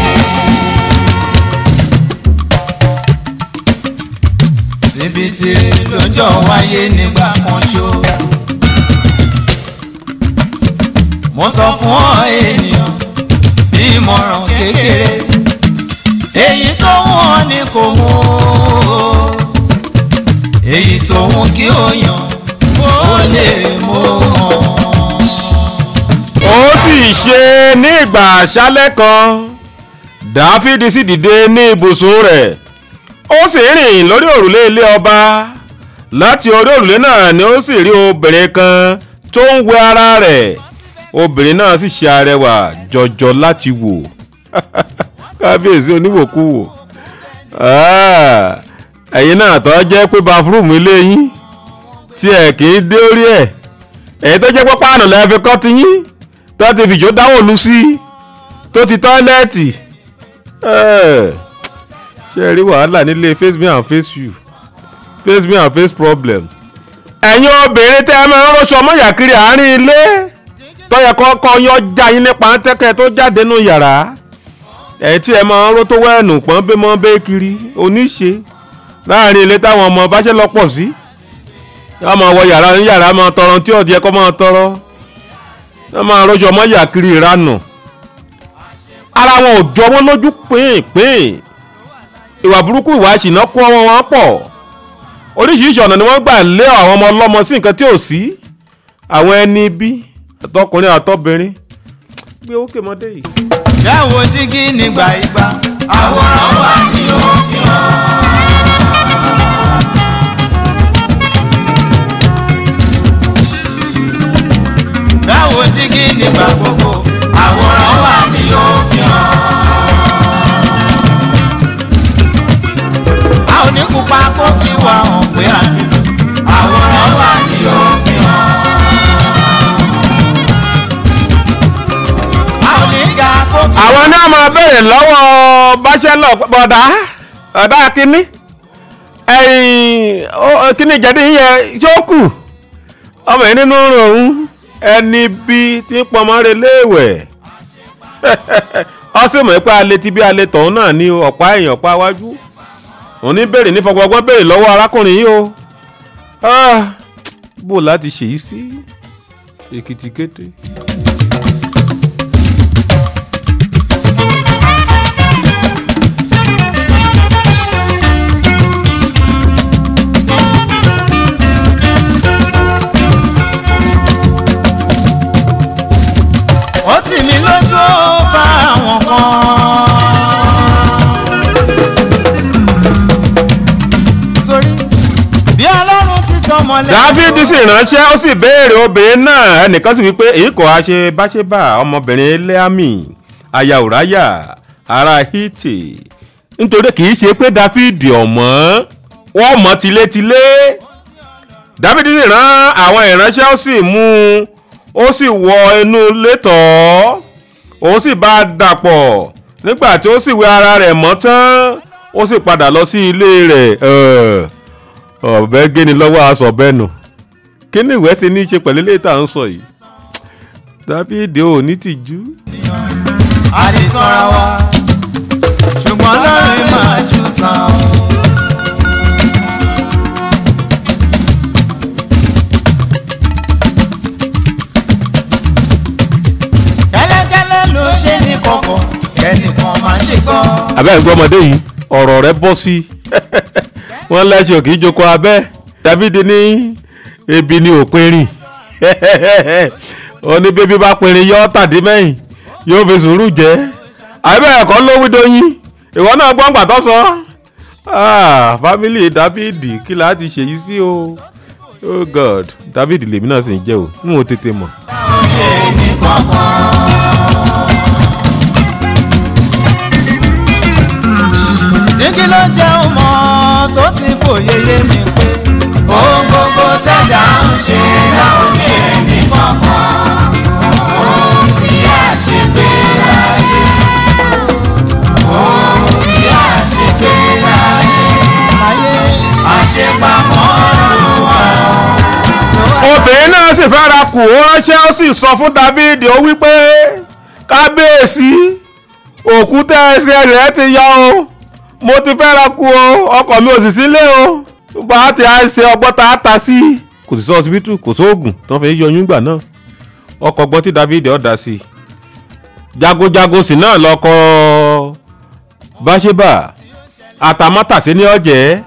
Speaker 6: síbi tí lójọ́ wáyé nígbà kan ṣó. mo sọ fún ọ ènìyàn bí ìmọ̀ràn kékeré èyí tó wọ́n ní kò mú o èyí tó wọ́n kí ó yàn ó lè mú wọn.
Speaker 2: ó sì ṣe ní ìgbà àṣálẹ́ kan Dáfídì sì dìde ní ibùsùn rẹ̀ ó sì rìn lórí òrùlé ilé ọba láti orí òrùlé náà ni ó sì rí obìnrin kan tó ń wẹ ara rẹ̀ obìnrin náà sì ṣe arẹwà jọjọ láti wò kábíyèsí oníwòkúwò ẹ̀yin náà tó jẹ́ pé báfúrúmù ilé yín tí ẹ̀ kì í dé orí ẹ̀ èyí tó jẹ́ pé páànù lẹ́ẹ̀ fi kọ́ ti yín tó ti fìjó dáwọ́ lu sí tó ti tọ́lẹ́ẹ̀tì ṣe rí wàhálà nílé face me and face you face me and face problem. ẹ̀yin obìnrin tẹ́ ẹ máa ń rọ́ṣọ mọ́yà kiri àárín ilé tọ́yẹ kọ́kọ́ yọ já yín nípa tẹ́kẹ́ tó jáde nù yàrá ẹ̀ tí ẹ máa ń ró tó wẹ́ẹ̀nù pọ́n bí mọ́ bẹ́ẹ̀ kiri oníṣe láàrin ilé táwọn ọmọ bá ṣe lọ́pọ̀ sí yọ máa wọ yàrá ní yàrá máa tọrọ tí ọ̀dí ẹ̀kọ́ máa tọrọ yọ máa rọ́ṣọ mọ́yà kiri ìranù ara wọn ò jọ wọn lójú pín-pín ìwà burúkú ìwà ìṣìnà kún ọmọ wọn pọ̀ oríṣiríṣi ọ̀nà ni wọ́n gbà lé àwọn ọmọ ọlọ́mọ sí nǹkan tí ò sí àwọn ẹni bí àtọkùnrin àtọbìnrin gbé òkè mọ́dé yìí.
Speaker 6: jáwo jígí nígbà ìgbà àwòrán wa ni ó fi hàn. jáwo jígí nígbà gbogbo àwòrán wa ni ó fi hàn. a ò ní pupa kó fi wà hàn pé àdúgbò àwòrán wa ni ó fi hàn.
Speaker 2: àwọn náà máa bẹ̀rẹ̀ lọ́wọ́ báṣẹ́lọ̀ bọ̀dá ọ̀dá kínní ẹ̀yìn kínní ìjẹ́dí yẹn ṣókù ọmọ yìí nínú òun ẹni bí tí pọnmọ́ rẹ léèwẹ̀ ọsẹ mọ̀ pé alẹ́ ti bí alẹ́ tọ̀hún náà ní ọ̀pá ẹ̀yìn ọ̀pá iwájú òun ní bèrè ní fọgbọgbọ́n bèrè lọ́wọ́ arákùnrin yìí o bó láti ṣèyí sí èkìtì kété.
Speaker 6: ó tì mí lójú ó fa àwọn kan. torí bí ọlọ́run ti tọmọ lẹ́yìn.
Speaker 2: Dáfídì sì ránṣẹ́ ó sì béèrè obìnrin náà ẹnìkan sì wípé èyí kò á ṣe báṣẹ́bà ọmọbìnrin Léámì aya Ùráyà ará Hítì nítorí kì í ṣe pé Dáfídì ọ̀mọ́ wọ́n mọ̀ tilétilé. Dáfídì sì rán àwọn ìránṣẹ́ ó sì mú un ó sì wọ inú ilé tọ̀ ó sì bá a dàpọ̀ nígbà tí ó sì wẹ ara rẹ̀ mọ́ tán ó sì padà lọ sí ilé rẹ̀ ọ̀bẹ géni lọ́wọ́ aṣọ bẹ́nu kí ni ìwé ti ní í ṣe pẹ̀lú ilé tá à ń sọ yìí Dáfídì ò ní tìjú.
Speaker 6: a lè tọ́ra wa ṣùgbọ́n lọ́rùn máa jù tán. kọ̀kọ̀ ẹnìkan máa ṣe gbọ́.
Speaker 2: abẹ́ ẹ̀gbọ́n ọmọdé yìí ọ̀rọ̀ rẹ̀ bọ́ sí wọ́n lẹ́sẹ̀ kì í jókòó abẹ́ Dáfídì ní ebi ní òpin rìn ó ní bébí bá pinrin yọ tàdí mẹ́yìn yóò fi sùúrù jẹ́ àbẹ́ ẹ̀kọ́ ló wí dóyin ìwọ náà gbọ́n gbàtọ́ sọ fámìlì Dáfídì kí la ti ṣèyí sí o oh God Dáfídì lèmi náà sì ń jẹ́ o n ò tètè mọ̀.
Speaker 6: jígí ló jẹun mọ́ tó sì fòye yé mi pé ohun gbogbo tẹ̀dá ń ṣe láwọn ṣe ní kankan ohun tí àṣegbé láyé ohun tí àṣegbé láyé àṣepamọ́ ló wà.
Speaker 2: obìnrin náà sì fẹ́ra kù ó ránṣẹ́ ó sì sọ fún Dáfídì ó wípé kábíyèsí òkúta ẹsẹ̀ rẹ̀ ti yọ o mo ti fẹ́ra kú o ọkọ̀ mi ò sì sílé o bá a ti á ṣe ọgbọ́n tá a ta sí. kò sí ọsibítù kò sóògùn tí wọ́n fi yọyún gbà náà ọkọ̀ ọgbọ́n tí Dáfídì ọ̀dà sí i jagojago sì náà lọ́kọ̀ Báṣẹ́bà àtàmọ́tàsí ní ọ̀jẹ́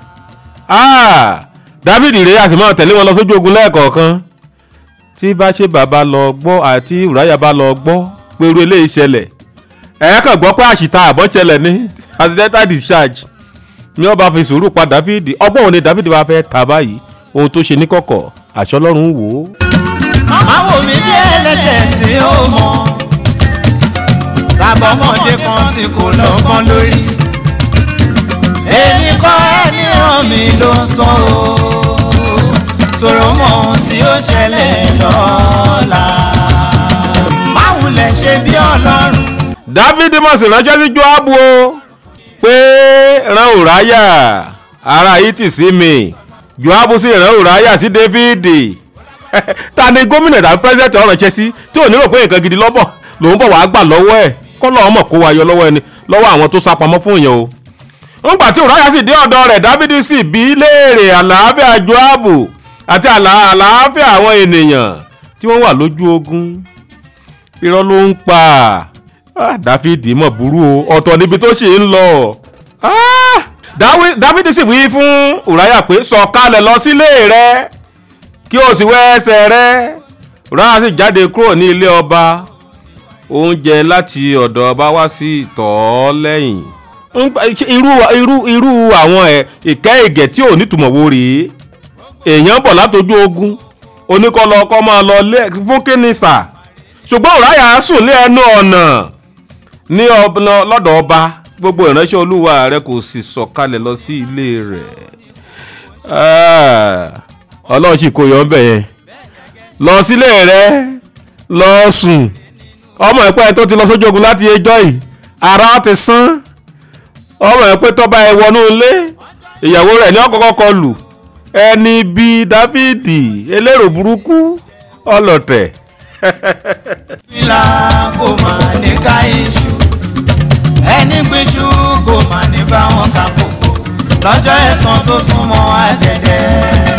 Speaker 2: Dáfídì rèé àti máa tẹ̀lé wọn lọ sójú ogun lẹ́ẹ̀kọ̀ọ̀kan tí Báṣẹ́bà bá lọ gbọ́ àti Ùráyà bá lọ gbọ́ pé irú eléyìí ṣẹlẹ̀ ẹ̀ kàn gbọ́ pé àṣìta àbọ̀ṣẹlẹ̀ ní accidental discharge ni wọ́n bá fi sùúrù pa Dáfídì ọgbọ́n òní Dáfídì wá fẹ́ ta báyìí ohun tó ṣe ní kọ̀kọ̀ àṣọ Ọlọ́run wò ó.
Speaker 6: má wò mí bí ẹlẹ́ṣẹ̀ tí ó mọ̀ tàbọ̀mọdé kan tí kò lọ́gbọ́n lórí èmi kọ́ ẹni ràn mí ló ń sọ o tòrò mọ ohun tí ó ṣẹlẹ̀ lọ́la má wulẹ̀ ṣe bí Ọlọ́run.
Speaker 2: Dáfídì mọ̀ sí ránṣẹ́ sí Jóábù o pé rán Ùráyà ara yìí tì sí mi Joabu sì rán Ùráyà sí Dáfídì ta ni gómìnà tàbí pírẹsidẹ̀ntì ọ̀rọ̀ ṣe sí tí ò ní rò pé nǹkan gidi lọ́bọ̀ lòun bọ̀ wàá gbà lọ́wọ́ ẹ̀ kọ́ lọ́wọ́ mọ̀ kó wa yọ lọ́wọ́ ẹni lọ́wọ́ àwọn tó sá pamọ́ fún yẹn o. ńgbà tí Ùráyà sì dé ọ̀dọ̀ rẹ̀ Dáfídì sì bí léèrè àlàáfíà Joabu àti àlàáfíà àwọn ènìyàn tí wọ́n wà lójú ogun. irọ́ ló ń pa Dáfídì mọ̀ burú o ọ̀tọ̀ níbi tó sì ń lọ. Dáfídì sì wí fún Ùráyà pé sọ̀kalẹ̀ lọ sílé rẹ̀ kí o sì wẹ ẹsẹ̀ rẹ̀. Ùráyà sì jáde kúrò ní ilé ọba oúnjẹ láti ọ̀dọ̀ ọba wá sí ìtọ́ lẹ́yìn. irú irú irú àwọn ìkẹ́ ìgẹ̀ tí ò nítumọ̀ wo rèé èèyàn bọ̀ látojú ogun oníkọlọ ọkọ máa lọ fún kínísà ṣùgbọ́n Ùráyà sùn ní ẹnu ọ̀nà ní lọ́dọ̀ ọba gbogbo ìránṣẹ́ olúwa rẹ̀ kò sì sọ̀kalẹ̀ lọ sí ilé rẹ̀. ọlọ́run sì kó yọ ọ́ bẹ̀ yẹn lọ sílé rẹ̀ lọ sùn ọmọ ẹ̀pẹ́ tó ti lọ sójú ogun láti ẹjọ́ yìí ara ti sán ọmọ ẹ̀pẹ́ tó bá ẹ wọnú ilé ìyàwó rẹ̀ ní ọkọ̀ọ̀kọ̀ kọlù ẹni bíi Dáfídì elérò burúkú ọlọ̀tẹ̀.
Speaker 6: ìlà kò mà ní ká iṣu ẹni gbéṣu kò mà ní bá wọn ká kókó lọ́jọ́ ẹ̀san tó súnmọ́ àdẹ̀dẹ̀.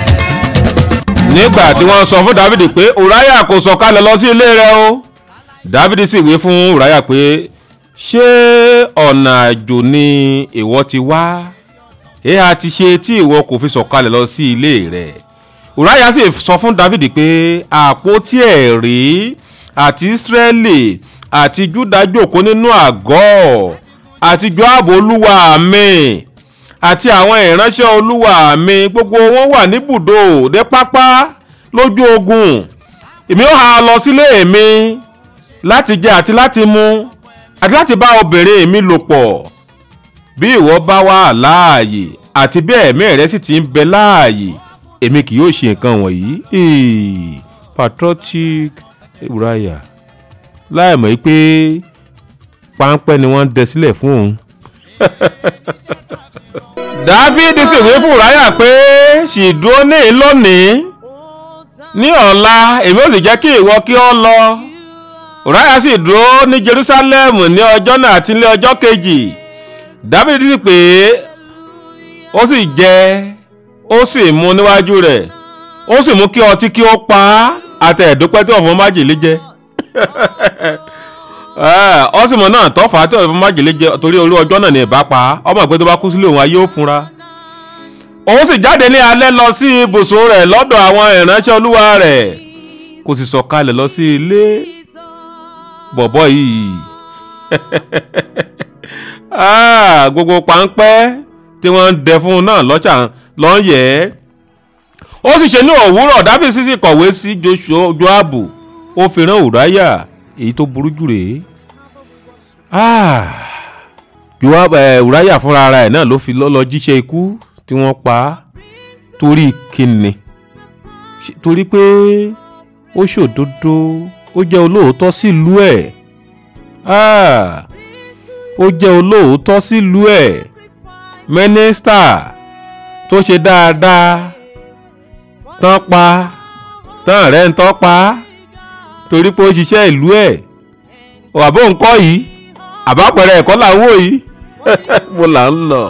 Speaker 2: nígbà tí wọ́n sọ fún Dáfídì pé Ùráyà kò sọ̀kalẹ̀ lọ sí ilé rẹ̀ o Dáfídì sì wí fún Ùráyà pé ṣé ọ̀nà àjò ni ìwọ ti wá ẹ a ti ṣe tí ìwọ kò fi sọ̀kalẹ̀ lọ sí ilé rẹ̀. Ùráyà sì sọ fún Dáfídì pé àpótí ẹ̀rí àti Ísírẹ́lì àti Júdà jókòó nínú àgọ́ àti Joabu olúwa mi àti àwọn ìránṣẹ́ olúwa mi gbogbo wọn wà níbùdó dé pápá lójú ogun èmi ó ha lọ sílé mi láti jẹ àti láti mu àti láti bá obìnrin mi lò pọ̀ bí ìwọ bá wà láàyè àti bí ẹ̀mí rẹ sì ti ń bẹ láàyè èmi kì yóò ṣe nǹkan wọ̀nyí. patriotic Ùráyà láì mọ̀ pé páńpẹ́ ni wọ́n ń dẹ sílẹ̀ fún òun. Dáfídì sì wí fún Ùráyà pé sì dúró ní lónìí ní ọ̀la èmi ò sì jẹ́ kí ìwọ kí ó lọ. Ùráyà sì dúró ní Jerúsálẹ́mù ní ọjọ́ náà àti ní ọjọ́ kejì. Dáfídì sì pé ó sì jẹ ó sì mu níwájú rẹ̀ ó sì mú kí ọtí kí ó pa àtẹ ẹ̀dúpẹ́ tí ọ̀fọ̀ májèlé jẹ. ọsìmọ̀ náà tọ́fà tí ọ̀fọ̀ májèlé jẹ torí olú ọjọ́ náà ní ìbá pa ọmọ ìpè tó bá kú sílé òun ayé ó funra. òun sì jáde ní alẹ́ lọ sí ibùsùn rẹ̀ lọ́dọ̀ àwọn ìránṣẹ́ olúwa rẹ̀ kò sì sọ̀kalẹ̀ lọ sí ilé bọ̀bọ̀ yìí. gbogbo páńpẹ́ tí wọ́n ń dẹ fún un náà lọ́jà lọ́n yẹ̀ ẹ́. ó sì ṣe ní òwúrọ̀ Dáfídì sì kọ̀wé sí Joabu ó fi rán Ùráyà èyí tó burú jù rèé. Ùráyà fúnra ara ẹ̀ náà ló fi lọ́lọ́ jíṣẹ́ ikú tí wọ́n pa á torí kíni torí pé ó ṣòdodo ó jẹ́ olóòótọ́ sílùú ẹ̀ ó jẹ́ olóòótọ́ sílùú ẹ̀ mínísítà tó ṣe dáadáa tán pa tán rẹ̀ ń tán pa torí pé ó ṣiṣẹ́ ìlú ẹ̀ àbó nǹkan yìí àbápẹ̀rẹ̀ ẹ̀kọ́ là ń wò yìí mo là ń lọ.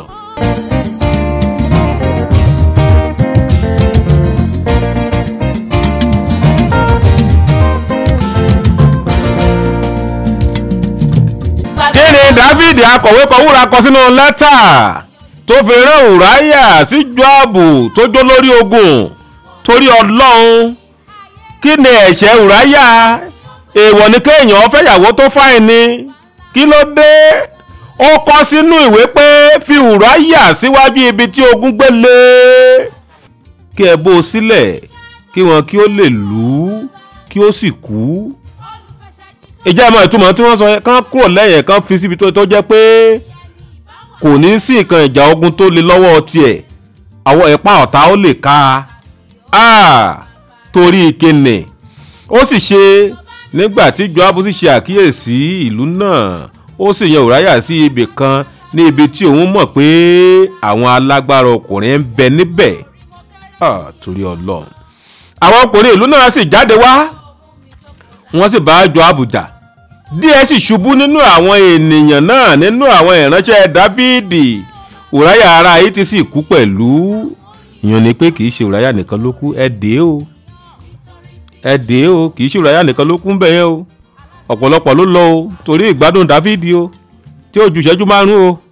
Speaker 2: kí ni Dáfídì akọ̀wé kọ wúrà kọ sínú lẹ́tà tó fi rán Ùráyà sí Joabu tó jó lórí ogun torí Ọlọ́run kí ni ẹ̀ṣẹ̀ Ùráyà èèwọ̀ ni kéèyàn fẹ́yàwó tó fáìn ni kí ló dé ó kọ sínú ìwé pé fi Ùráyà síwájú ibi tí ogun gbé lé kí ẹ bó o sílẹ̀ kí wọn kí ó lè lù ú kí ó sì kú. ìjà ìmọ̀ ìtumọ̀ tí wọ́n sọ kán kúrò lẹ́yìn kan fi síbi tó jẹ́ pé kò ní sí nǹkan ìjà ogun tó le lọ́wọ́ tiẹ̀ àwọn ẹ̀pá ọ̀tá ó lè ká a torí ìkíni ó sì ṣe nígbà tí Joabu sì ṣe àkíyèsí ìlú náà ó sì yan Ùráyà sí ibì kan ní ibi tí òun mọ̀ pé àwọn alágbára ọkùnrin ń bẹ níbẹ̀ torí Ọlọ́run àwọn ọkùnrin ìlú náà sì jáde wá wọ́n sì bá Joabu jà díẹ̀ sì ṣubú nínú àwọn ènìyàn náà nínú àwọn ìránṣẹ́ Dáfídì Ùráyà ará Hítì sì kú pẹ̀lú ìyẹn ni pé kì í ṣe Ùráyà nìkan ló kú ẹ dé o ẹ dé o kì í ṣe Ùráyà nìkan ló kú ń bẹ̀ yẹn o ọ̀pọ̀lọpọ̀ ló lọ o torí ìgbádùn Dáfídì o tí ó ju ìṣẹ́jú márùn-ún o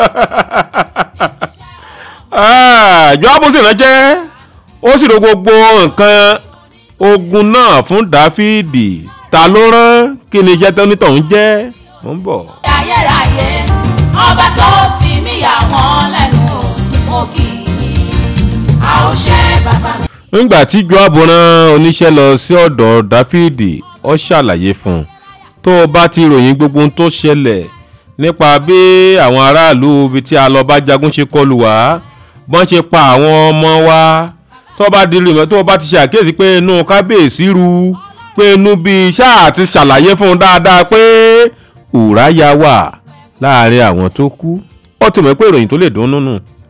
Speaker 2: Joabu sì ránṣẹ́ ó sì ro gbogbo nǹkan ogun náà fún Dáfídì ta ló rán kí ni iṣẹ́ tó nítọ̀hún jẹ́ ó ń bọ̀.
Speaker 5: ayérayé ọba tó fi mí yà wọ́n lẹ́nu o mo kì í a ó ṣe bàbá.
Speaker 2: nígbà tí Joabu rán oníṣẹ́ lọ sí ọ̀dọ̀ Dáfídì ó ṣàlàyé fún un tó o bá ti ròyìn gbogbo ohun tó ṣẹlẹ̀ nípa bí àwọn aráàlú ibi tí a lọ bá jagun ṣe kọlù wá bọ́n ṣe pa àwọn ọmọ wa tó bá di rìmọ́ tó bá ti ṣàkíyèsí pé inú kábíyèsí ru pé inú bíi ṣáà ti ṣàlàyé fún un dáadáa pé Ùráyà wà láàrin àwọn tó kú ó ti mọ̀ pé ìròyìn tó lè dùn nínú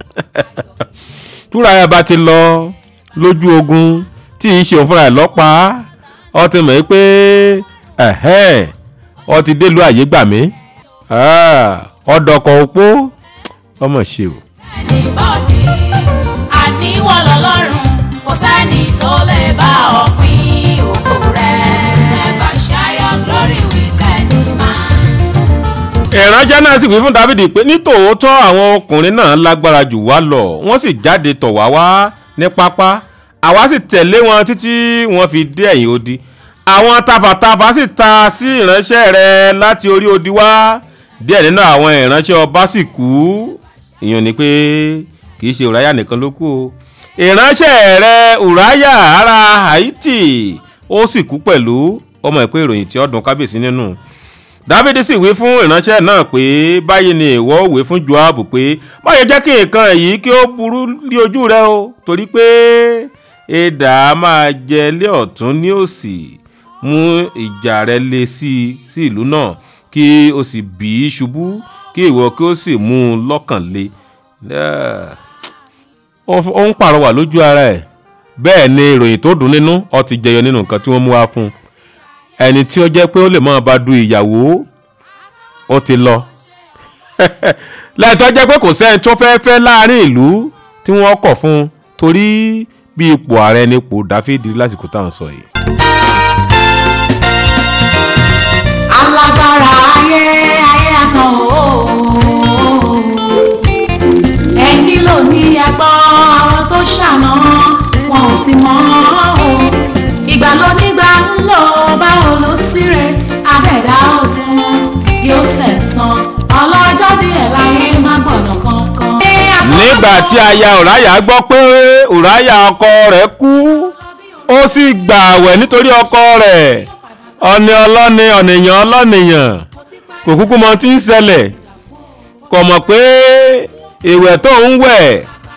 Speaker 2: túráyà bá ti lọ lójú ogun tí ì ṣe òun fúnra ẹ̀ lọ́pàá ó ti mọ̀ pé ẹ̀hẹ́n ó ti délùú àyè gbà mí ọ̀dọ̀kọ̀ òpó ọmọ ṣe o.
Speaker 5: anybody àníwọ̀ lọ́lọ́run kò sẹ́ni tó lè bá ọ pín ògo rẹ̀ never share your glory with any man.
Speaker 2: ìránṣẹ́ náà sì wí fún Dáfídì pé nítòótọ́ àwọn ọkùnrin náà lágbára jù wá lọ wọ́n sì jáde tọ̀ wá wá ní pápá àwa sì tẹ̀lé wọn títí wọ́n fi dé ẹ̀yìn odi àwọn tafàtafà sì ta sí ìránṣẹ́ rẹ̀ láti orí odi wá díẹ̀ nínú àwọn ìránṣẹ́ ọba sì kú ìyẹn ni pé kì í ṣe Ùráyà nìkan ló kú o ìránṣẹ́ rẹ̀ Ùráyà ará Hítì ó sì kú pẹ̀lú ọmọ ìpè ìròyìn tí ọdún kábíyèsí nínú Dáfídì sì wí fún ìránṣẹ́ náà pé báyìí ni ìwọ wí fún Joabu pé báyìí jẹ́ kí nǹkan yìí kí ó burú ní ojú rẹ o torí pé idà máa jẹ lé ọ̀tún ní òsì mú ìjà rẹ lé sí ìlú náà kí o sì bì í ṣubú kí ìwọ kí o sì mú un lọ́kàn le ó ń pàrọwà lójú ara ẹ̀ bẹ́ẹ̀ ni ìròyìn tó dùn nínú ó ti jẹyọ nínú nǹkan tí wọ́n mú wá fún un ẹni tí ó jẹ́ pé ó lè máa bá du ìyàwó ó ti lọ lẹ́ẹ̀tọ́ jẹ́ pé kò sẹ́ni tó fẹ́ fẹ́ láàrin ìlú tí wọ́n kọ̀ fún un torí bí ipò ààrẹ ni ipò Dáfídì lásìkò táwọn sọ yìí.
Speaker 3: alágbára ayé ayé àtàn o ẹni ló ní ẹgbọ́ àwọn tó ṣàná wọn ò sì mọ̀ o ìgbà ló nígbà ń lò báwo ló síre abẹ́ẹ̀dá òsùn yóò sẹ̀sán ọlọ́jọ́ díẹ̀ láyé má gbọ̀nà kankan.
Speaker 2: nígbà tí aya Ùráyà gbọ́ pé Ùráyà ọkọ rẹ̀ kú ó sì gbààwẹ̀ nítorí ọkọ rẹ̀ ọ̀nì ọlọ́ni ọ̀nìyàn ọlọ́nìyàn kò kúkú mọ tí ń ṣẹlẹ̀ kò mọ̀ pé ìwẹ̀ tó ń wẹ̀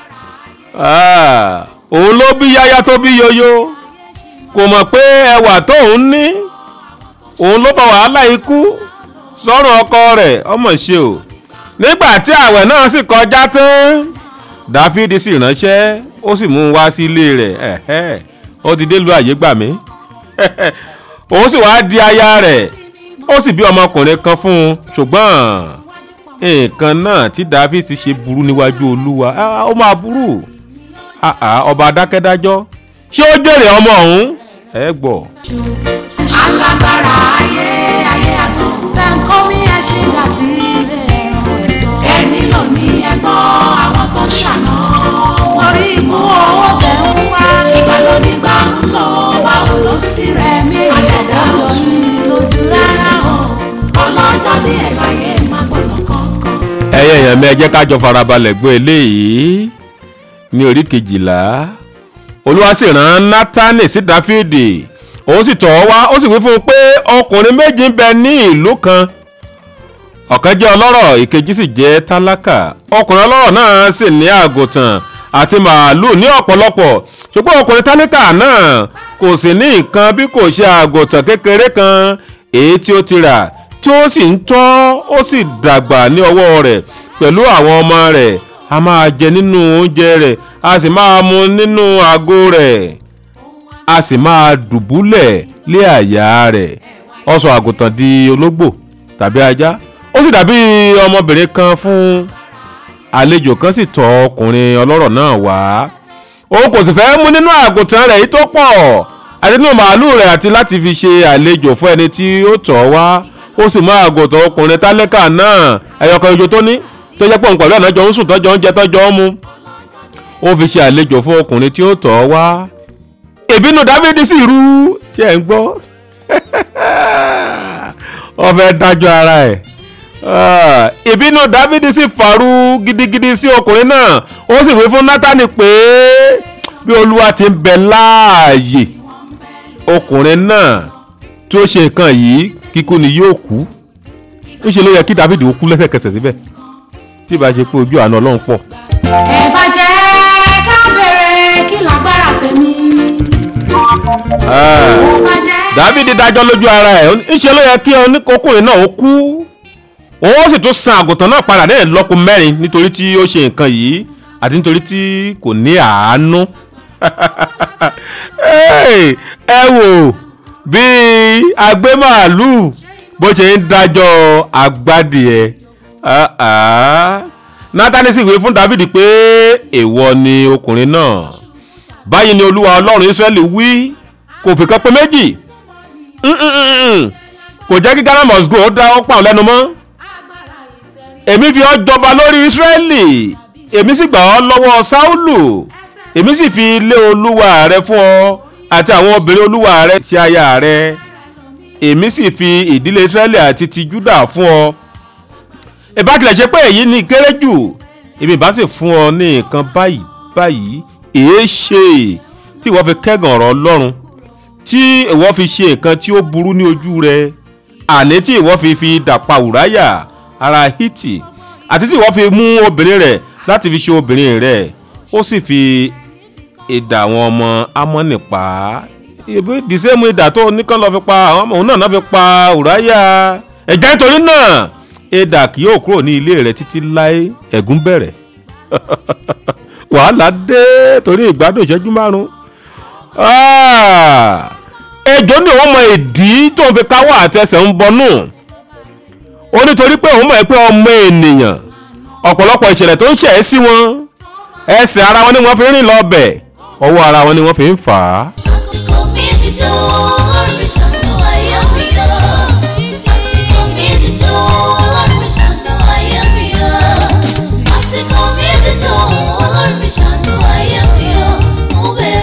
Speaker 2: òun ló bí yáyá tó bí yoyo kò mọ̀ pé ẹwà tó ń ní òun ló fa wàhálà ikú sọ́rùn ọkọ rẹ̀ ọmọ ṣe o nígbà tí àwẹ̀ náà sì kọjá tán Dáfídì sì ránṣẹ́ ó sì mú un wá sí ilé rẹ̀ ó ti délùú àyè gbà mí òun sì wá di aya rẹ̀ ó sì bí ọmọkùnrin kan fún un ṣùgbọ́n nǹkan náà tí Dáfídì ṣe burú níwájú Olúwa ó máa burú ọba adákẹ́dájọ́ ṣé ó jèrè ọmọ ọ̀hún ẹ gbọ́.
Speaker 3: alágbára ayé ayé àtàn tẹ̀kọ́ mi ẹ̀ ṣì dá sí ilé ẹ̀rọ ẹ̀tọ́ ẹni ló ní ẹgbọ́ àwọn tó ṣàná orí ìmú owó tẹ̀ ń wá ìgbà ló nígbà ń lọ báwo ló sì rẹ̀ mí àdẹ̀dá lójú lójú rárá hàn ọlọ́jọ́ ní ẹ̀láyé má gbọ́nà kankan.
Speaker 2: ẹyẹ èèyàn mi ẹ jẹ́ ká jọ farabalẹ̀ gbọ́ eléyìí ní orí kejìlá Olúwa sì rán Nátánì sí Dáfídì òun sì tọ̀ ọ́ wá ó sì wí fún un pé ọkùnrin méjì ń bẹ ní ìlú kan ọ̀kan jẹ́ ọlọ́rọ̀ ìkejì sì jẹ́ tálákà ọkùnrin ọlọ́rọ̀ náà sì ní àgùntàn àti màálù ní ọ̀pọ̀lọpọ̀ ṣùgbọ́n ọkùnrin tálákà náà kò sì ní nǹkan bí kò ṣe àgùntàn kékeré kan èyí tí ó ti rà tí ó sì ń tọ́ ó sì dàgbà ní ọwọ́ rẹ̀ pẹ̀lú àwọn ọmọ rẹ̀, a máa jẹ nínú oúnjẹ rẹ̀, a sì máa mu nínú àgò rẹ̀, a sì máa dùbúlẹ̀ lé àyà rẹ̀. Ó sọ àgùntàn di ológbò tàbí ajá. Ó sì dàbí ọmọbìnrin kan fún àlejò kan sì tọ̀ ọkùnrin ọlọ́rọ̀ náà wá. Òun kò sì fẹ́ mú nínú àgùntàn rẹ̀ yìí tó pọ̀ àti nínú màálù rẹ̀ àti láti fi ṣe àlejò fún ẹni tí ó tọ̀ wá. Ó sì mú àgùntàn ọkùnrin tálákà náà ẹyọkan ojú tó ní tó jẹ́ pé òun pẹ̀lú ànájọ ń sùn tọ́jọ́ ń jẹ tọ́jọ́ ń mu. Ó fi ṣe àlejò fún ọkùnrin tí ó tọ̀ wá. Ìbínú Dáfídì sì rú, ṣé ẹ̀ ń gbọ́? Ó fẹ́ dájọ́ ara ẹ̀. Ìbínú Dáfídì sì fàrú gidigidi sí ọkùnrin náà. Ó sì wí fún Nátánì pé bí Olúwa ti ń bẹ láàyè, ọkùnrin náà tí ó ṣe nǹkan yìí kíkú ni yóò kú. Níṣẹ́ ló yẹ kí Dáfídì ó kú lẹ́sẹ̀kẹsẹ̀ síbẹ̀ tí ìbá ṣe pé ojú àánú Ọlọ́run pọ̀.
Speaker 3: ẹ bá jẹ́ ká bẹ̀rẹ̀ kí lágbára tèmi.
Speaker 2: Dáfídì dájọ́ lójú ara ẹ̀. Níṣẹ́ ló yẹ kí ọkùnrin náà ó kú. Òun sì tún san àgùntàn náà padà lẹ́yìn lọ́kù mẹ́rin nítorí tí ó ṣe nǹkan yìí àti nítorí tí kò ní àánú. Ẹ wò bí agbé màálù bó ṣe ń dájọ́ agbádìẹ. Nátánì sì wí fún Dáfídì pé èèwọ̀ ni ọkùnrin náà. Báyìí ni Olúwa Ọlọ́run Ísírẹ́lì wí, kò fi kan pé méjì. Kò jẹ́ kí Ghana must go ó dá ó pàun lẹ́nu mọ́. Èmi fi ọ́ jọba lórí Ísírẹ́lì, èmi sì gbà ọ́ lọ́wọ́ Sáúlù, èmi sì fi ilé olúwa rẹ fún ọ àti àwọn obìnrin olúwa rẹ ṣe aya rẹ, èmi sì fi ìdílé Ísírẹ́lì àti ti Júdà fún ọ. Ìbá tilẹ̀ ṣe pé èyí ni kéré jù, èmi bá sì fún ọ ní nǹkan báyìí báyìí. Èé ṣe tí ìwọ fi kẹ́gàn ọ̀rọ̀ Ọlọ́run, tí ìwọ fi ṣe nǹkan tí ó burú ní ojú rẹ, àní tí ìwọ fi fi dàpa Ùráyà ará Hítì, àti tí ìwọ fi mú obìnrin rẹ̀ láti fi ṣe obìnrin rẹ̀, ó sì fi idà àwọn ọmọ Ámọ́nì pa. Ibi dìsẹ́mu idà tó nìkan lọ fi pa àwọn ọmọ òun náà náà fi pa Ùráyà. Ẹ̀jẹ̀ nítorí náà idà kì yóò kúrò ní ilé rẹ̀ títí láé. Ẹ̀gún bẹ̀rẹ̀. Wàhálà dé torí ìgbádùn ìṣẹ́jú márùn-ún. Ejò ní òun mọ ìdí tó ń fi káwọ́ àtẹsẹ̀ ń bọnú. Ó nítorí pé òun mọ̀ pé ọmọ ènìyàn ọ̀pọ̀lọpọ̀ ìṣẹ̀lẹ̀ tó ń ṣẹ̀ ẹ́ sí wọn, ẹsẹ̀ ara wọn ni wọ́n fi ń rìn lọ bẹ̀, ọwọ́ ara wọn ni wọ́n fi ń fà á.
Speaker 7: Àsìkò mi ti tó, Ọlọ́run mi ṣàánú ayé mi o. Àsìkò mi ti tó, Ọlọ́run mi ṣàánú ayé mi o. Àsìkò mi ti tó, Ọlọ́run mi ṣàánú ayé mi o. Mo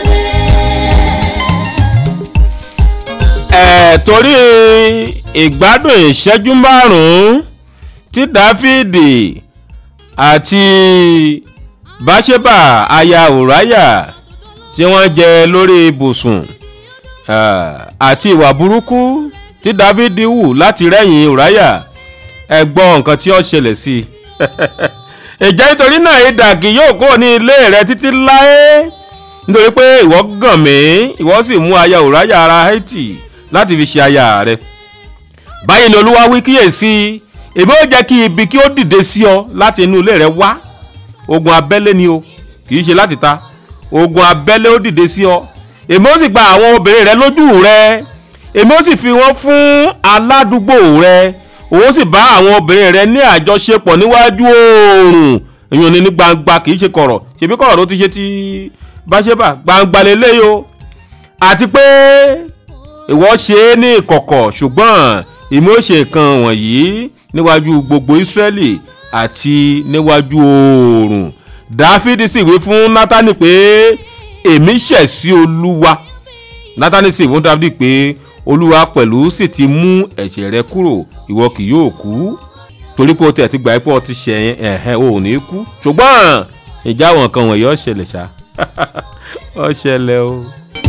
Speaker 7: bẹ̀bẹ̀.
Speaker 2: Ẹ̀ torí ìgbádùn ìṣẹ́jú márùn-ún tí Dáfídì àti Báṣẹ́bà aya Ùráyà tí wọ́n jẹ lórí ibùsùn àti ìwà burúkú tí Dáfídì hù láti rẹ́yìn Ùráyà, ẹ gbọ́ nǹkan tí ó ṣẹlẹ̀ sí i. Ìjẹ́ nítorí náà idà kì yóò kúrò ní ilé rẹ títí láé, nítorí pé ìwọ gàn mí, ìwọ sì mú aya Ùráyà ará Hítì láti fi ṣe aya rẹ. Báyìí ni Olúwa wí, kíyèsí, èmi ó jẹ́ kí ibi kí ó dìde sí ọ láti inú ilé rẹ wá. Ogun abẹ́lé ni o, kì í ṣe láti ta. Ogun abẹ́lé ó dìde sí ọ. Èmi ó sì gba àwọn obìnrin rẹ lójú rẹ, èmi ó sì fi wọ́n fún aládùúgbò rẹ, òun sì bá àwọn obìnrin rẹ ní àjọṣepọ̀ níwájú oòrùn. Èyàn ní ní gbangba, kì í ṣe kọ̀rọ̀, ṣèbí kọ̀rọ̀ ló ti ṣe ti Báṣẹ́bà, gbangba lélẹ́yìí o. Àti pé ìwọ ṣe é ní ìkọ̀kọ̀, ṣùgbọ́n èmi ó ṣe nǹkan wọ̀nyí níwájú gbogbo Ísírẹ́lì àti níwájú oòrùn. Dáfídì sì wí fún Nátánì pé èmi ṣẹ̀ sí Olúwa. Nátánì sì fún Dáfídì pé Olúwa pẹ̀lú sì ti mú ẹ̀ṣẹ̀ rẹ kúrò, ìwọ kì yóò kú. Torí pé o tẹ̀ ti gbà pé o ti ṣẹ̀ ẹ̀hẹ́n o ò ní kú. Ṣùgbọ́n ìjà àwọn nǹkan wọ̀nyí ó ṣẹlẹ̀ ṣá. Ó ṣẹlẹ̀ o.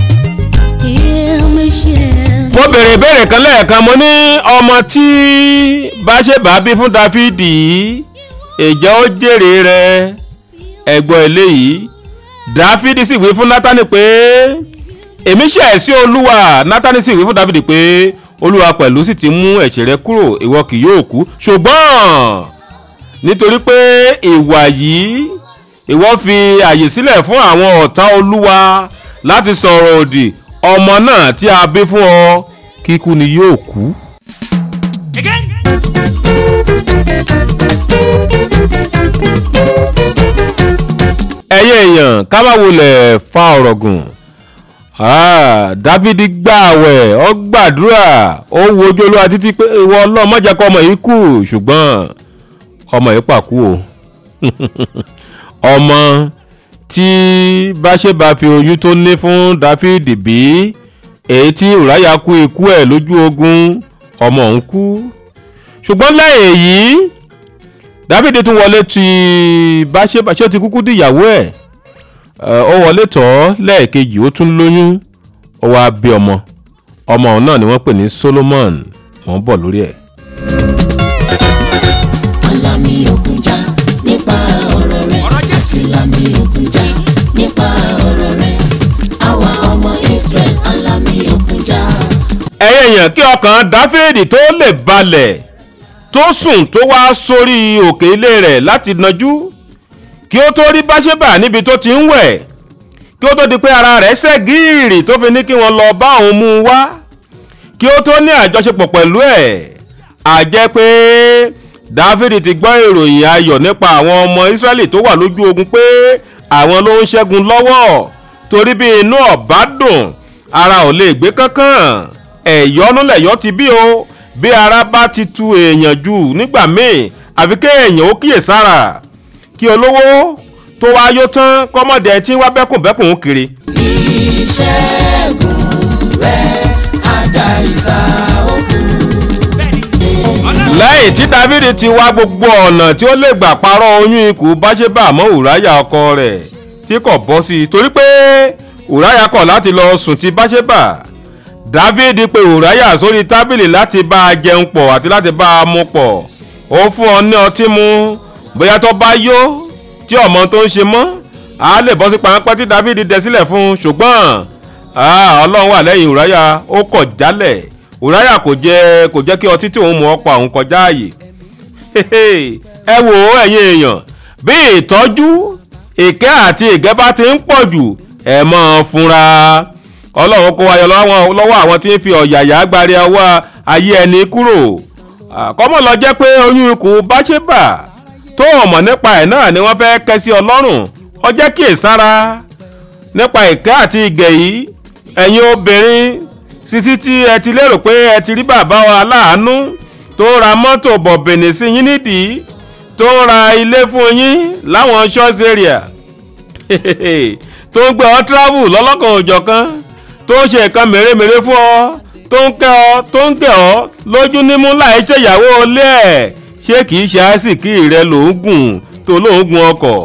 Speaker 2: Mo bèrè ìbéèrè kan lẹ́ẹ̀kan, mo ní ọmọ tí Báṣẹ́bà bí fún Dáfídì ìjẹ́ ó jèrè rẹ̀. Ẹ̀gbọ́n eléyìí, Dáfídì sì wí fún Nátánì pé èmi ṣẹ̀ sí Olúwa. Nátánì sì wí fún Dáfídì pé Olúwa pẹ̀lú sì ti mú ẹ̀ṣẹ̀ rẹ kúrò, ìwọ kì yóò kú. Ṣùgbọ́n nítorí pé ìwà yìí ìwọ fi àyè sílẹ̀ fún àwọn ọ̀tá olúwa láti sọ̀rọ̀ òdì ọmọ náà tí a bí fún ọ kíkú ni yóò kú. ẹ̀yin èèyàn ká má wulẹ̀ fa ọ̀rọ̀ gùn. Dáfídì gbààwẹ̀ ó gbàdúrà ó wojú Olúwa títí pé ìwọ Ọlọ́run má jẹ́ kó ọmọ yìí kú ṣùgbọ́n ọmọ yìí pàkú o. ọmọ tí Báṣẹ́bà fi oyún tó ní fún Dáfídì bí èyí tí Ùráyà kú ikú ẹ̀ lójú ogun ọmọ òun kú ṣùgbọ́n lẹ́yìn èyí Dáfídì tún wọlé tí Báṣẹ́bà ṣé ó ti kúkú dìyàwó ẹ̀ ó wọlé tọ́ lẹ́ẹ̀kejì ó tún lóyún ó wá bí ọmọ ọmọ òun náà ni wọ́n pè ní Solomon wọ́n bọ̀ lórí ẹ̀.
Speaker 8: Alami Ogunja nípa ọ̀rọ̀ rẹ̀ Asilami Ogunja nípa ọ̀rọ̀ rẹ̀ àwa ọmọ Israel Alami Ogunja.
Speaker 2: ẹ̀yin èèyàn kí ọkàn Dáfídì tó lè balẹ̀ tó sùn tó wá sórí òkè ilé rẹ̀ láti najú kí ó tó rí Báṣẹ́bà níbi tó ti ń wẹ̀ kí ó tó di pé ara rẹ̀ ṣẹ̀ gíìrì tó fi ní kí wọ́n lọ bá òun mú un wá kí ó tó ní àjọṣepọ̀ pẹ̀lú ẹ̀ àjẹ́ pé Dáfídì ti gbọ́ ìròyìn ayọ̀ nípa àwọn ọmọ Ísírẹ́lì tó wà lójú ogun pé àwọn ló ń ṣẹ́gun lọ́wọ́ torí bí inú ọ̀bá dùn ara ò lè gbé kánkán ẹ̀yọ́nú lẹ̀yọ́ ti bí o bí ara bá ti tu èèyàn jù nígbà míì àfi kéèyàn ó kíyèsára kí olówó tó wá yó tán kọ́mọ̀dé tí wá bẹ́kùnbẹ́kùn kiri.
Speaker 8: ìṣẹ́gun rẹ̀ àdá ìsà òkú.
Speaker 2: lẹ́yìn tí Dáfídì ti wá gbogbo ọ̀nà tí ó lè gbà parọ́ oyún ikú Báṣẹ́bà mọ́ Ùráyà ọkọ rẹ̀ tí kò bọ́ sí i torí pé Ùráyà kọ̀ láti lọ sùn ti Báṣẹ́bà Dáfídì pe Ùráyà sórí tábìlì láti bá a jẹun pọ̀ àti láti bá a mu pọ̀ ó fún ọ ní ọtí mu bóyá tó bá yó tí ọmọ tó ń ṣe mọ́ a lè bọ́ sí pàápàá tí Dáfídì dẹ sílẹ̀ fún ṣùgbọ́n Ọlọ́run wà lẹ́yìn Ùráyà ó kọ̀ jálẹ̀ Ùráyà kò jẹ́ kò jẹ́ kí ọtí tí òun mú ọ̀pọ̀ àwọn kọjá ààyè. ẹ wò ó ẹ̀yin èèyàn bí ìtọ́jú ìkẹ́ àti ìgẹ́ bá ti ń pọ̀ jù ẹ mọ́ fúnra Ọlọ́run kó wáyọ lọ́wọ́ àwọn tí ń fi ọ̀yàyà gbárí ọwọ́ ayé ẹni kúrò kọ́mọ̀ lọ jẹ́ pé oyún ikú Báṣẹ́bà tó mọ̀ nípa ẹ̀ náà ni wọ́n fẹ́ kẹ́ sí Ọlọ́run ó jẹ́ kí èsára nípa ìkẹ́ àti ìgẹ̀ yìí ẹ̀yin obìnrin sísí tí ẹ ti lérò pé ẹ ti rí bàbá wa aláàánú tó ra mọ́tò bọ̀bìnì sí yín nídìí tó ra ilé fún yín láwọn church area tó ń gbé ọ travel lọ́lọ́kan òjọ̀kan tó ń ṣe nǹkan mèremère fún ọ tó ń kẹ́ ọ tó ń kẹ́ ọ lójú nímú láì ṣèyàwó ilé ẹ̀ ṣé kìí ṣe àsìkí rẹ ló ń gùn tó ló ń gun ọkọ̀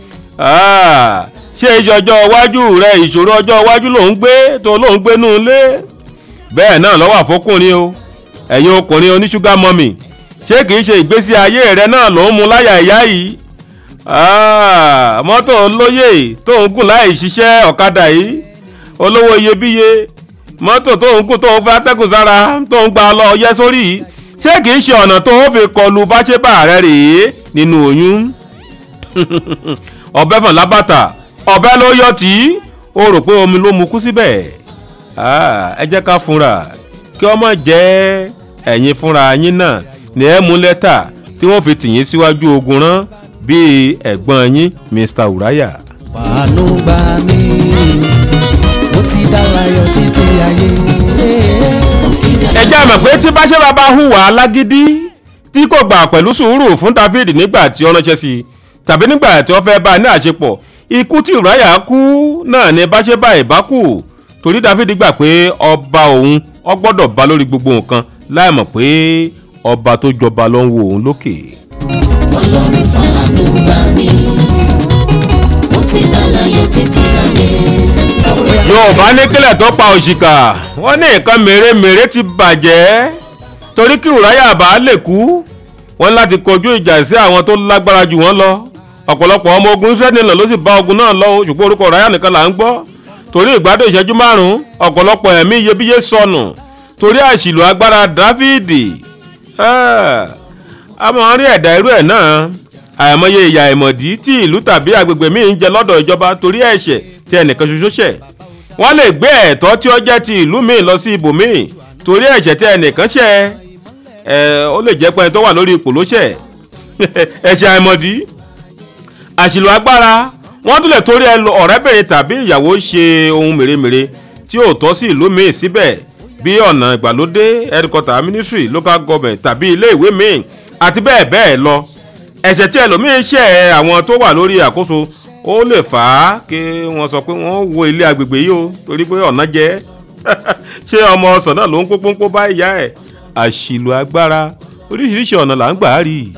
Speaker 2: ṣé iṣẹ́ ọjọ́ iwájú rẹ ìṣòro ọjọ́ iwájú ló ń gbé tó ló ń gbé nú ilé bẹ́ẹ̀ náà lọ́wọ́ àfọkùnrin o ẹ̀yin ọkùnrin oníṣúgà mọ́mì ṣé kìí ṣe ìgbésí ayé rẹ náà ló ń mu láyà ìyá yìí mọ́tò olóyè tó ń gùn láì ṣiṣẹ́ ọ̀kadà yìí olówó iyebíye mọ́tò tó ń gùn tó ń fẹ́ atẹ́gùn sára tó ń gba lọ yẹ sórí yìí ṣé kìí ṣe ọ̀nà tó ń fi kọlu Báṣẹ́bà rẹ rèé nínú oyún ọ̀bẹ fàn lábàtà ọ̀bẹ ló yọ tí ó rò pé omi ló mu kú síbẹ̀ ẹ jẹ́ ká fúnra kí ọmọ jẹ́ ẹ̀yin fúnra yín náà ní ẹ mú lẹ́tà tí wọ́n fi tìyín síwájú ogun rán bíi ẹ̀gbọ́n yín Mr. Ùráyà.
Speaker 9: fàánú gbà mí ó ti dá láyọ̀ títí ayé.
Speaker 2: ẹ jẹ́ àmọ̀ pé tí Báṣẹ́bà bá hùwà alágídí tí kò gbà pẹ̀lú sùúrù fún Dáfídì nígbà tí ó ránṣẹ́ sí i tàbí nígbà tí wọ́n fẹ́ bá a ní àṣepọ̀ ikú tí Ùráyà kú náà ni Báṣẹ́bà ìbá kú torí Dáfídì gbà pé ọba òun ó gbọ́dọ̀ bá lórí gbogbo nǹkan láì mọ̀ pé ọba tó jọba ló ń wo òun lókè.
Speaker 8: Ọlọ́run fàánú gbà mí ó ti dá láyọ̀ títí ayé.
Speaker 2: Yorùbá ní kílẹ̀ tó pa òṣìkà wọ́n ní nǹkan mèremère ti bàjẹ́ torí kí Ùráyà bá lè kú wọ́n láti kojú ìjà sí àwọn tó lágbára jù wọ́n lọ ọ̀pọ̀lọpọ̀ ọmọ ogun Ísírẹ́lì náà ló sì bá ogun náà lọ ṣùgbọ́n orúkọ Ùráyà nìkan là ń gbọ́ torí ìgbádùn ìṣẹ́jú márùn-ún ọ̀pọ̀lọpọ̀ ẹ̀mí iyebíye sọnù torí àṣìlò agbára Dáfídì a máa rí ẹ̀dá irú ẹ̀ náà àìmọye ìyà ìmọ̀dí tí ìlú tàbí agbègbè míì ń jẹ lọ́dọ̀ ìjọba torí ẹ̀ṣẹ̀ tí ẹnìkan ṣoṣo ṣẹ̀ wọ́n lè gbé ẹ̀tọ́ tí ó jẹ́ ti ìlú míì lọ sí ibòmíì torí ẹ̀ṣẹ̀ tí ẹnìkan ṣẹ̀ ẹ̀ ó lè jẹ́ pé ẹni tó wà lórí ipò ló ṣẹ̀ ẹ̀ṣẹ̀ àìmọ̀dí àṣìlò agbára wọ́n tún lè torí ọ̀rẹ́bìnrin tàbí ìyàwó ṣe ohun mèremère tí ò tọ́ sí ìlú míì síbẹ̀ bí ọ̀nà ìgbàlódé headquarter ministry local government tàbí ilé ìwé míì àti bẹ́ẹ̀ bẹ́ẹ̀ lọ ẹ̀ṣẹ̀ tí ẹlòmíín ṣẹ̀ àwọn tó wà lórí àkóso ó lè fà á kí wọ́n sọ pé wọ́n wo ilé agbègbè yìí o torí pé ọ̀nà jẹ́ ṣé ọmọ ọsàn náà ló ń pópónpó bá ìyá ẹ̀ àṣìlò agbára oríṣiríṣi ọ̀nà là ń gbà á rí i.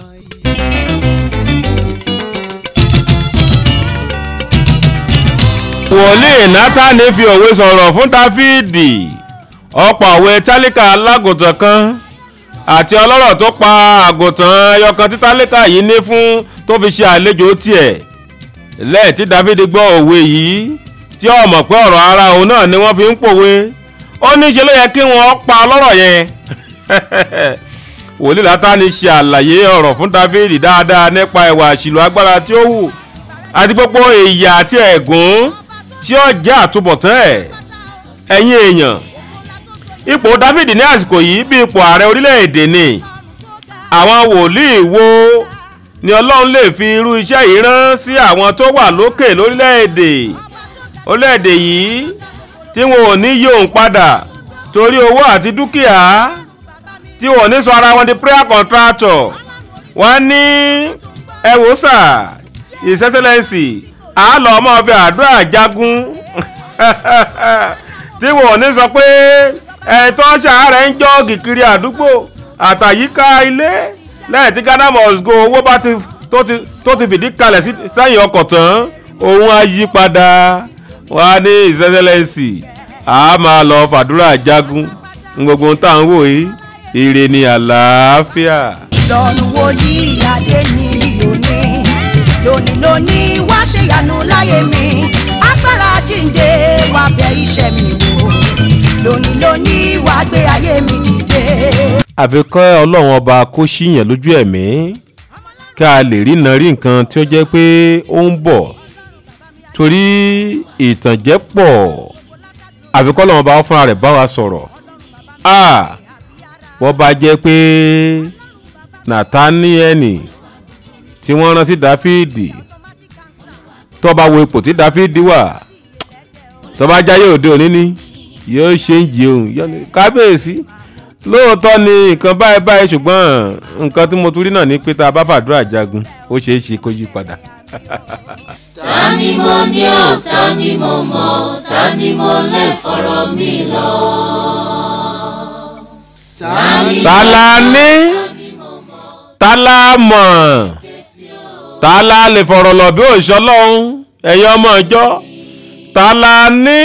Speaker 2: wòlíì Nátánì fi òwe sọ̀rọ̀ fún Dáfídì ọ̀pọ̀ òwe tálíkà alágùntàn kan àti ọlọ́rọ̀ tó pa àgùntàn ẹyọkan tí tálíkà yìí ní fún tó fi ṣe àlejò tiẹ̀ lẹ́yìn tí Dáfídì gbọ́ òwe yìí tí ó mọ̀ pé ọ̀rọ̀ ara òun náà ni wọ́n fi ń pòwe ó ní ṣe ló yẹ kí wọ́n pa ọlọ́rọ̀ yẹn wòlíì Nátánì ṣe àlàyé ọ̀rọ̀ fún Dáfídì dáadáa nípa ìwà àṣìlò agbára tí ó hù àti gbogbo ìyà àti ẹ̀gún tí ó jẹ́ àtúbọ̀tán ẹ̀ ẹ̀yin èèyàn ipò Dáfídì ní àsìkò yìí bí ipò ààrẹ orílẹ̀-èdè ni àwọn wòlíì wo ni Ọlọ́run lè fi irú iṣẹ́ yìí rán sí àwọn tó wà lókè lórílẹ̀-èdè orílẹ̀-èdè yìí tí wọn ò ní yóò padà torí owó àti dúkìá tí wọn ò ní sọ ara wọn di prayer contractor wọ́n ní ẹ wò sà His Excellency àálọ̀ ọmọ ọbẹ̀ àdúrà jagun tí wọn ò ní sọ pé ẹ̀tọ́ ṣàárẹ̀ ń jọ́ kìkiri àdúgbò àtàyíká ilé lẹ́yìn tí Ghana must go owó bá ti tó ti fìdí kalẹ̀ sẹ́yìn ọkọ̀ tán òun á yí padà wá ní His Excellency a máa lọ fàdúrà jagun gbogbo tá à ń wò yìí ire ni àlàáfíà.
Speaker 10: lọ́run wo ní adé ní òní lónìí lónìí wá ṣèyanu láyé mi agbára jíǹde wá bẹ iṣẹ́ mi wò lónìí lónìí wá gbé ayé mi dìde.
Speaker 2: àfikọ́ ọlọ́run ọba kó ṣíyàn lójú ẹ̀mí ká lè rí iná rí nǹkan tí ó jẹ́ pé ó ń bọ̀ torí ìtànjẹ pọ̀ àfikọ́ ọlọ́run ọba fúnra rẹ̀ bá wa sọ̀rọ̀ wọ́n bá jẹ́ pé Nátánì tí wọ́n rán sí Dáfídì tó bá wo ipò tí Dáfídì wà tó bá jáyé òde òní ní yóò ṣe ń jẹun kábíyèsí lóòótọ́ ni nǹkan báyìí báyìí ṣùgbọ́n nǹkan tí mo tún rí náà ni pé tá a bá fàdúrà jagun ó ṣeé ṣe kó yí padà.
Speaker 8: ta ni mo ní ò ta ni mo mọ̀ ta ni mo lè fọ̀rọ̀ mi lọ.
Speaker 2: ta la ní ta la mọ̀ ta la lè fọ̀rọ̀ lọ bí òṣìṣẹ́ Ọlọ́run ẹ̀yin ọmọ ìjọ ta la ní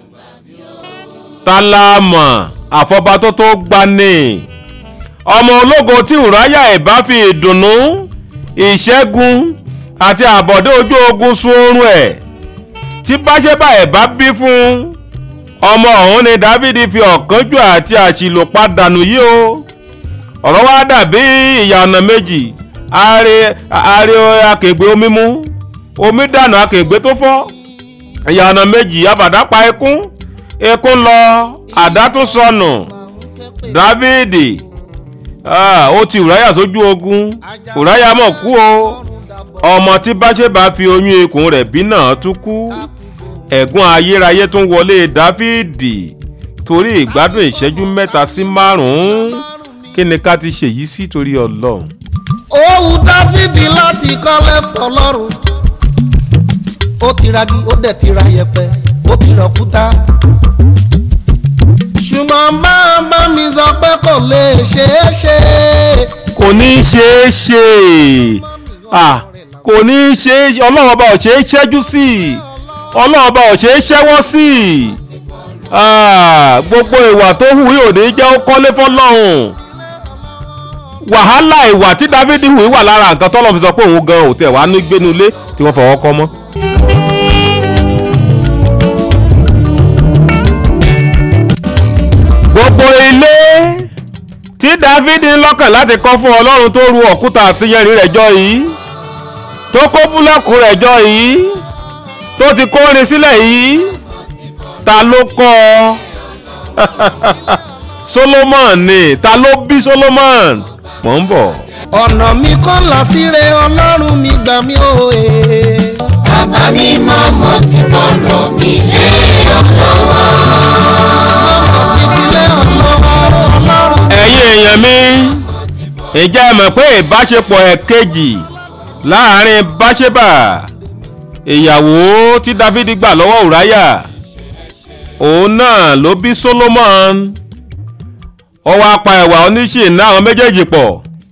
Speaker 2: ta la mọ̀ àfọ̀bá tó tó gbani ọmọ ológo tí Ùráyà ìbá fi ìdùnnú ìṣẹ́gun àti àbọ̀dé ojú ogun sun oorun ẹ̀ tí Báṣẹ́bà ìbá bí fún ọmọ ọ̀hún ni Dáfídì fi ọ̀kánjú àti àṣìlò padànù yìí o ọ̀rọ̀ wa dàbí ìyà ọ̀nà méjì ààrẹ akègbè omi mú omi dànù akègbè tó fọ́ ìyà ọ̀nà méjì àbàdà pa ẹkún ẹkún lọ àdá tún sọnù Dáfídì ó ti Ùráyà sójú ogun Ùráyà mọ̀ kú o ọmọ tí Báṣẹ́bà fi oyún ikùn rẹ̀ bí náà tún kú ẹ̀gún ayérayé tún wọlé Dáfídì torí ìgbádùn ìṣẹ́jú mẹ́ta sí márùn-ún kí ni ká ti ṣèyí sí torí Ọlọ́run.
Speaker 11: ó wù Dáfídì láti kọ́lé fọlọ́run ó ti ragi ó dẹ̀ ti ra yẹ̀pẹ̀ ó ti rọ̀kúta ṣùgbọ́n máa bá mi sọ pé kò lè ṣeé ṣe.
Speaker 2: kò ní ṣeé ṣe kò ní ṣe Ọlọ́run ọba ò ṣe é ṣẹ́jú sí Ọlọ́run ọba ò ṣe é ṣẹ́wọ́ sí gbogbo ìwà tó hù yóò ní jẹ́ ó kọ́lé fọlọ́run wàhálà ìwà tí Dáfídì hù wà lára nǹkan tọ́lọ́ fi sọ pé òun gan òtẹ̀ wà ní gbénu ilé tí wọ́n fọwọ́ kọ́ mọ́. gbogbo ilé tí Dáfídì lọ́kàn láti kọ́ fún Ọlọ́run tó ru òkúta àtìyẹ̀rí rẹ̀ jọ yìí tó kó búlọ́ọ̀kù rẹ̀ jọ yìí tó ti kórin sílẹ̀ yìí ta ló kọ́ Solomon ni ta ló bí Solomon mọ̀ ń bọ̀.
Speaker 11: ọ̀nà mi kọ́ làsíre ọlọ́run mi gbà mí òye.
Speaker 8: bàbá mi mọ́ mo ti fọ̀rọ̀ mi lé ọlọ́wọ́.
Speaker 11: mọ́mọ́ ti fi lé ọlọ́wọ́ ọlọ́run.
Speaker 2: ẹ̀yin èèyàn mi ǹjẹ́ ẹ mọ̀ pé ìbáṣepọ̀ ẹ̀kejì láàrin Báṣẹ́bà ìyàwó tí Dáfídì gbà lọ́wọ́ Ùráyà òun náà ló bí Solomon ó wá pa ẹ̀wà oníṣìnà àwọn méjèèjì pọ̀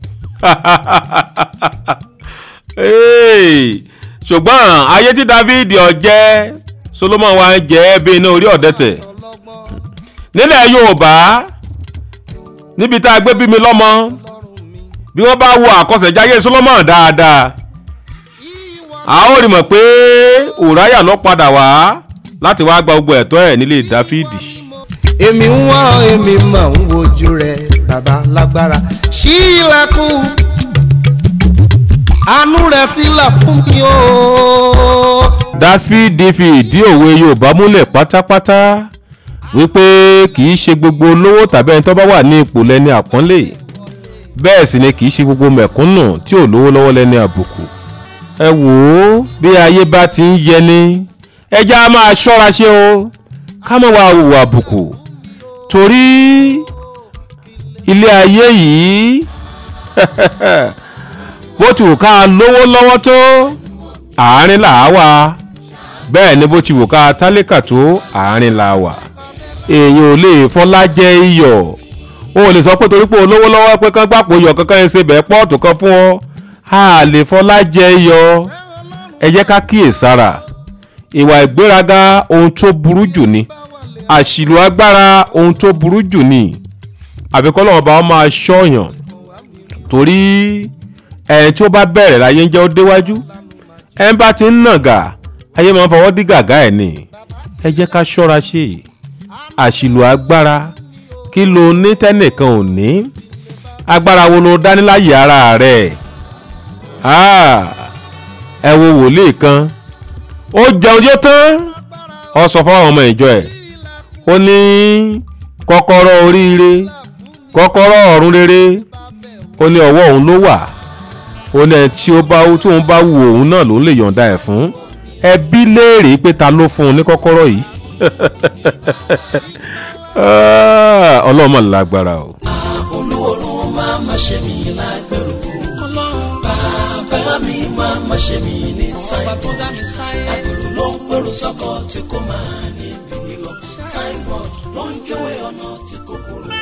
Speaker 2: ṣùgbọ́n ayé tí Dáfídì ọ̀jẹ́ Solomon wá ń jẹ́ bí iná orí ọ̀dẹ́tẹ̀ nílẹ̀ Yorùbá níbi tá a gbé bí mi lọ́mọ bí wọ́n bá wo àkọsẹ̀jáyé Solomon dáadáa a ó rí mọ̀ pé Ùráyà ló padà wá láti wá gba gbogbo ẹ̀tọ́ ẹ̀ nílé Dáfídì.
Speaker 11: èmi ń wá èmi mọ̀ ń wojú rẹ̀ bàbá lágbára ṣí ilẹ̀kùn àánú rẹ̀ sílẹ̀ fún mi o.
Speaker 2: Dáfídì fi ìdí òwe Yorùbá múlẹ̀ pátápátá wípé kì í ṣe gbogbo olówó tàbí ẹni tó bá wà ní ipò lẹ́ni àpọ́nlé bẹ́ẹ̀ sì ni kì í ṣe gbogbo mẹ̀kúnnù tí ò lówó lọ́wọ́ lẹ́ni àbùkù. ẹ wò ó bí ayé bá ti ń yẹni ẹja á máa ṣọ́ra ṣe o ká má wá hùwà àbùkù torí ilé ayé yìí bó ti wù ká lówó lọ́wọ́ tó àárín là á wà bẹ́ẹ̀ ni bó ti wù ká tálákà tó àárín là á wà èèyàn ò lè fọlá jẹ iyọ̀ o lè sọ pé torí pé olówó lọ́wọ́ pé kán gbàpò iyọ̀ kankan ẹ̀ ṣe bẹ́ẹ̀ pọ́ọ̀tù kan fún ọ a lè fọlá jẹ iyọ̀ ẹ jẹ́ ká kíyè sára ìwà ìgbéraga ohun tó burú jù ni àṣìlò agbára ohun tó burú jù ni àfikọ́lọ́ ọba wọn máa ṣọ́yàn torí ẹni tí ó bá bẹ̀rẹ̀ láyé ń jẹ́ ó déwájú ẹni bá ti ń nàgà ayé máa ń fọwọ́ dí gàgá ẹ̀ ni ẹ jẹ́ ká ṣọ́ra ṣe àṣìlò agbára kí ló ní tẹ́nìkan ò ní agbára wo ló dání láyé ara rẹ̀ ẹ wo wòlíì kan ó jẹun yó tán ó sọ fáwọn ọmọ ìjọ ẹ̀ ó ní kọ́kọ́rọ́ oríire kọ́kọ́rọ́ ọ̀run rere ó ní ọwọ́ òun ló wà ó ní ẹni tí ó bá tí òun bá wù òun náà ló lè yọ̀ǹda ẹ̀ fún ẹbí léèrè pé ta ló fún un ní kọ́kọ́rọ́ yìí ọlọ́mọ lágbára o.
Speaker 1: olúworun máa ma ṣe mí lágbèrò bàbá mi máa ma ṣe mí ní sáyẹ̀bọ̀ àgbèrò ló ń pèrò sọ́kọ̀ tí kò máa níbi lọ sáyẹ̀bọ̀ ló ń jọ̀wé ọ̀nà tí kò kúrò.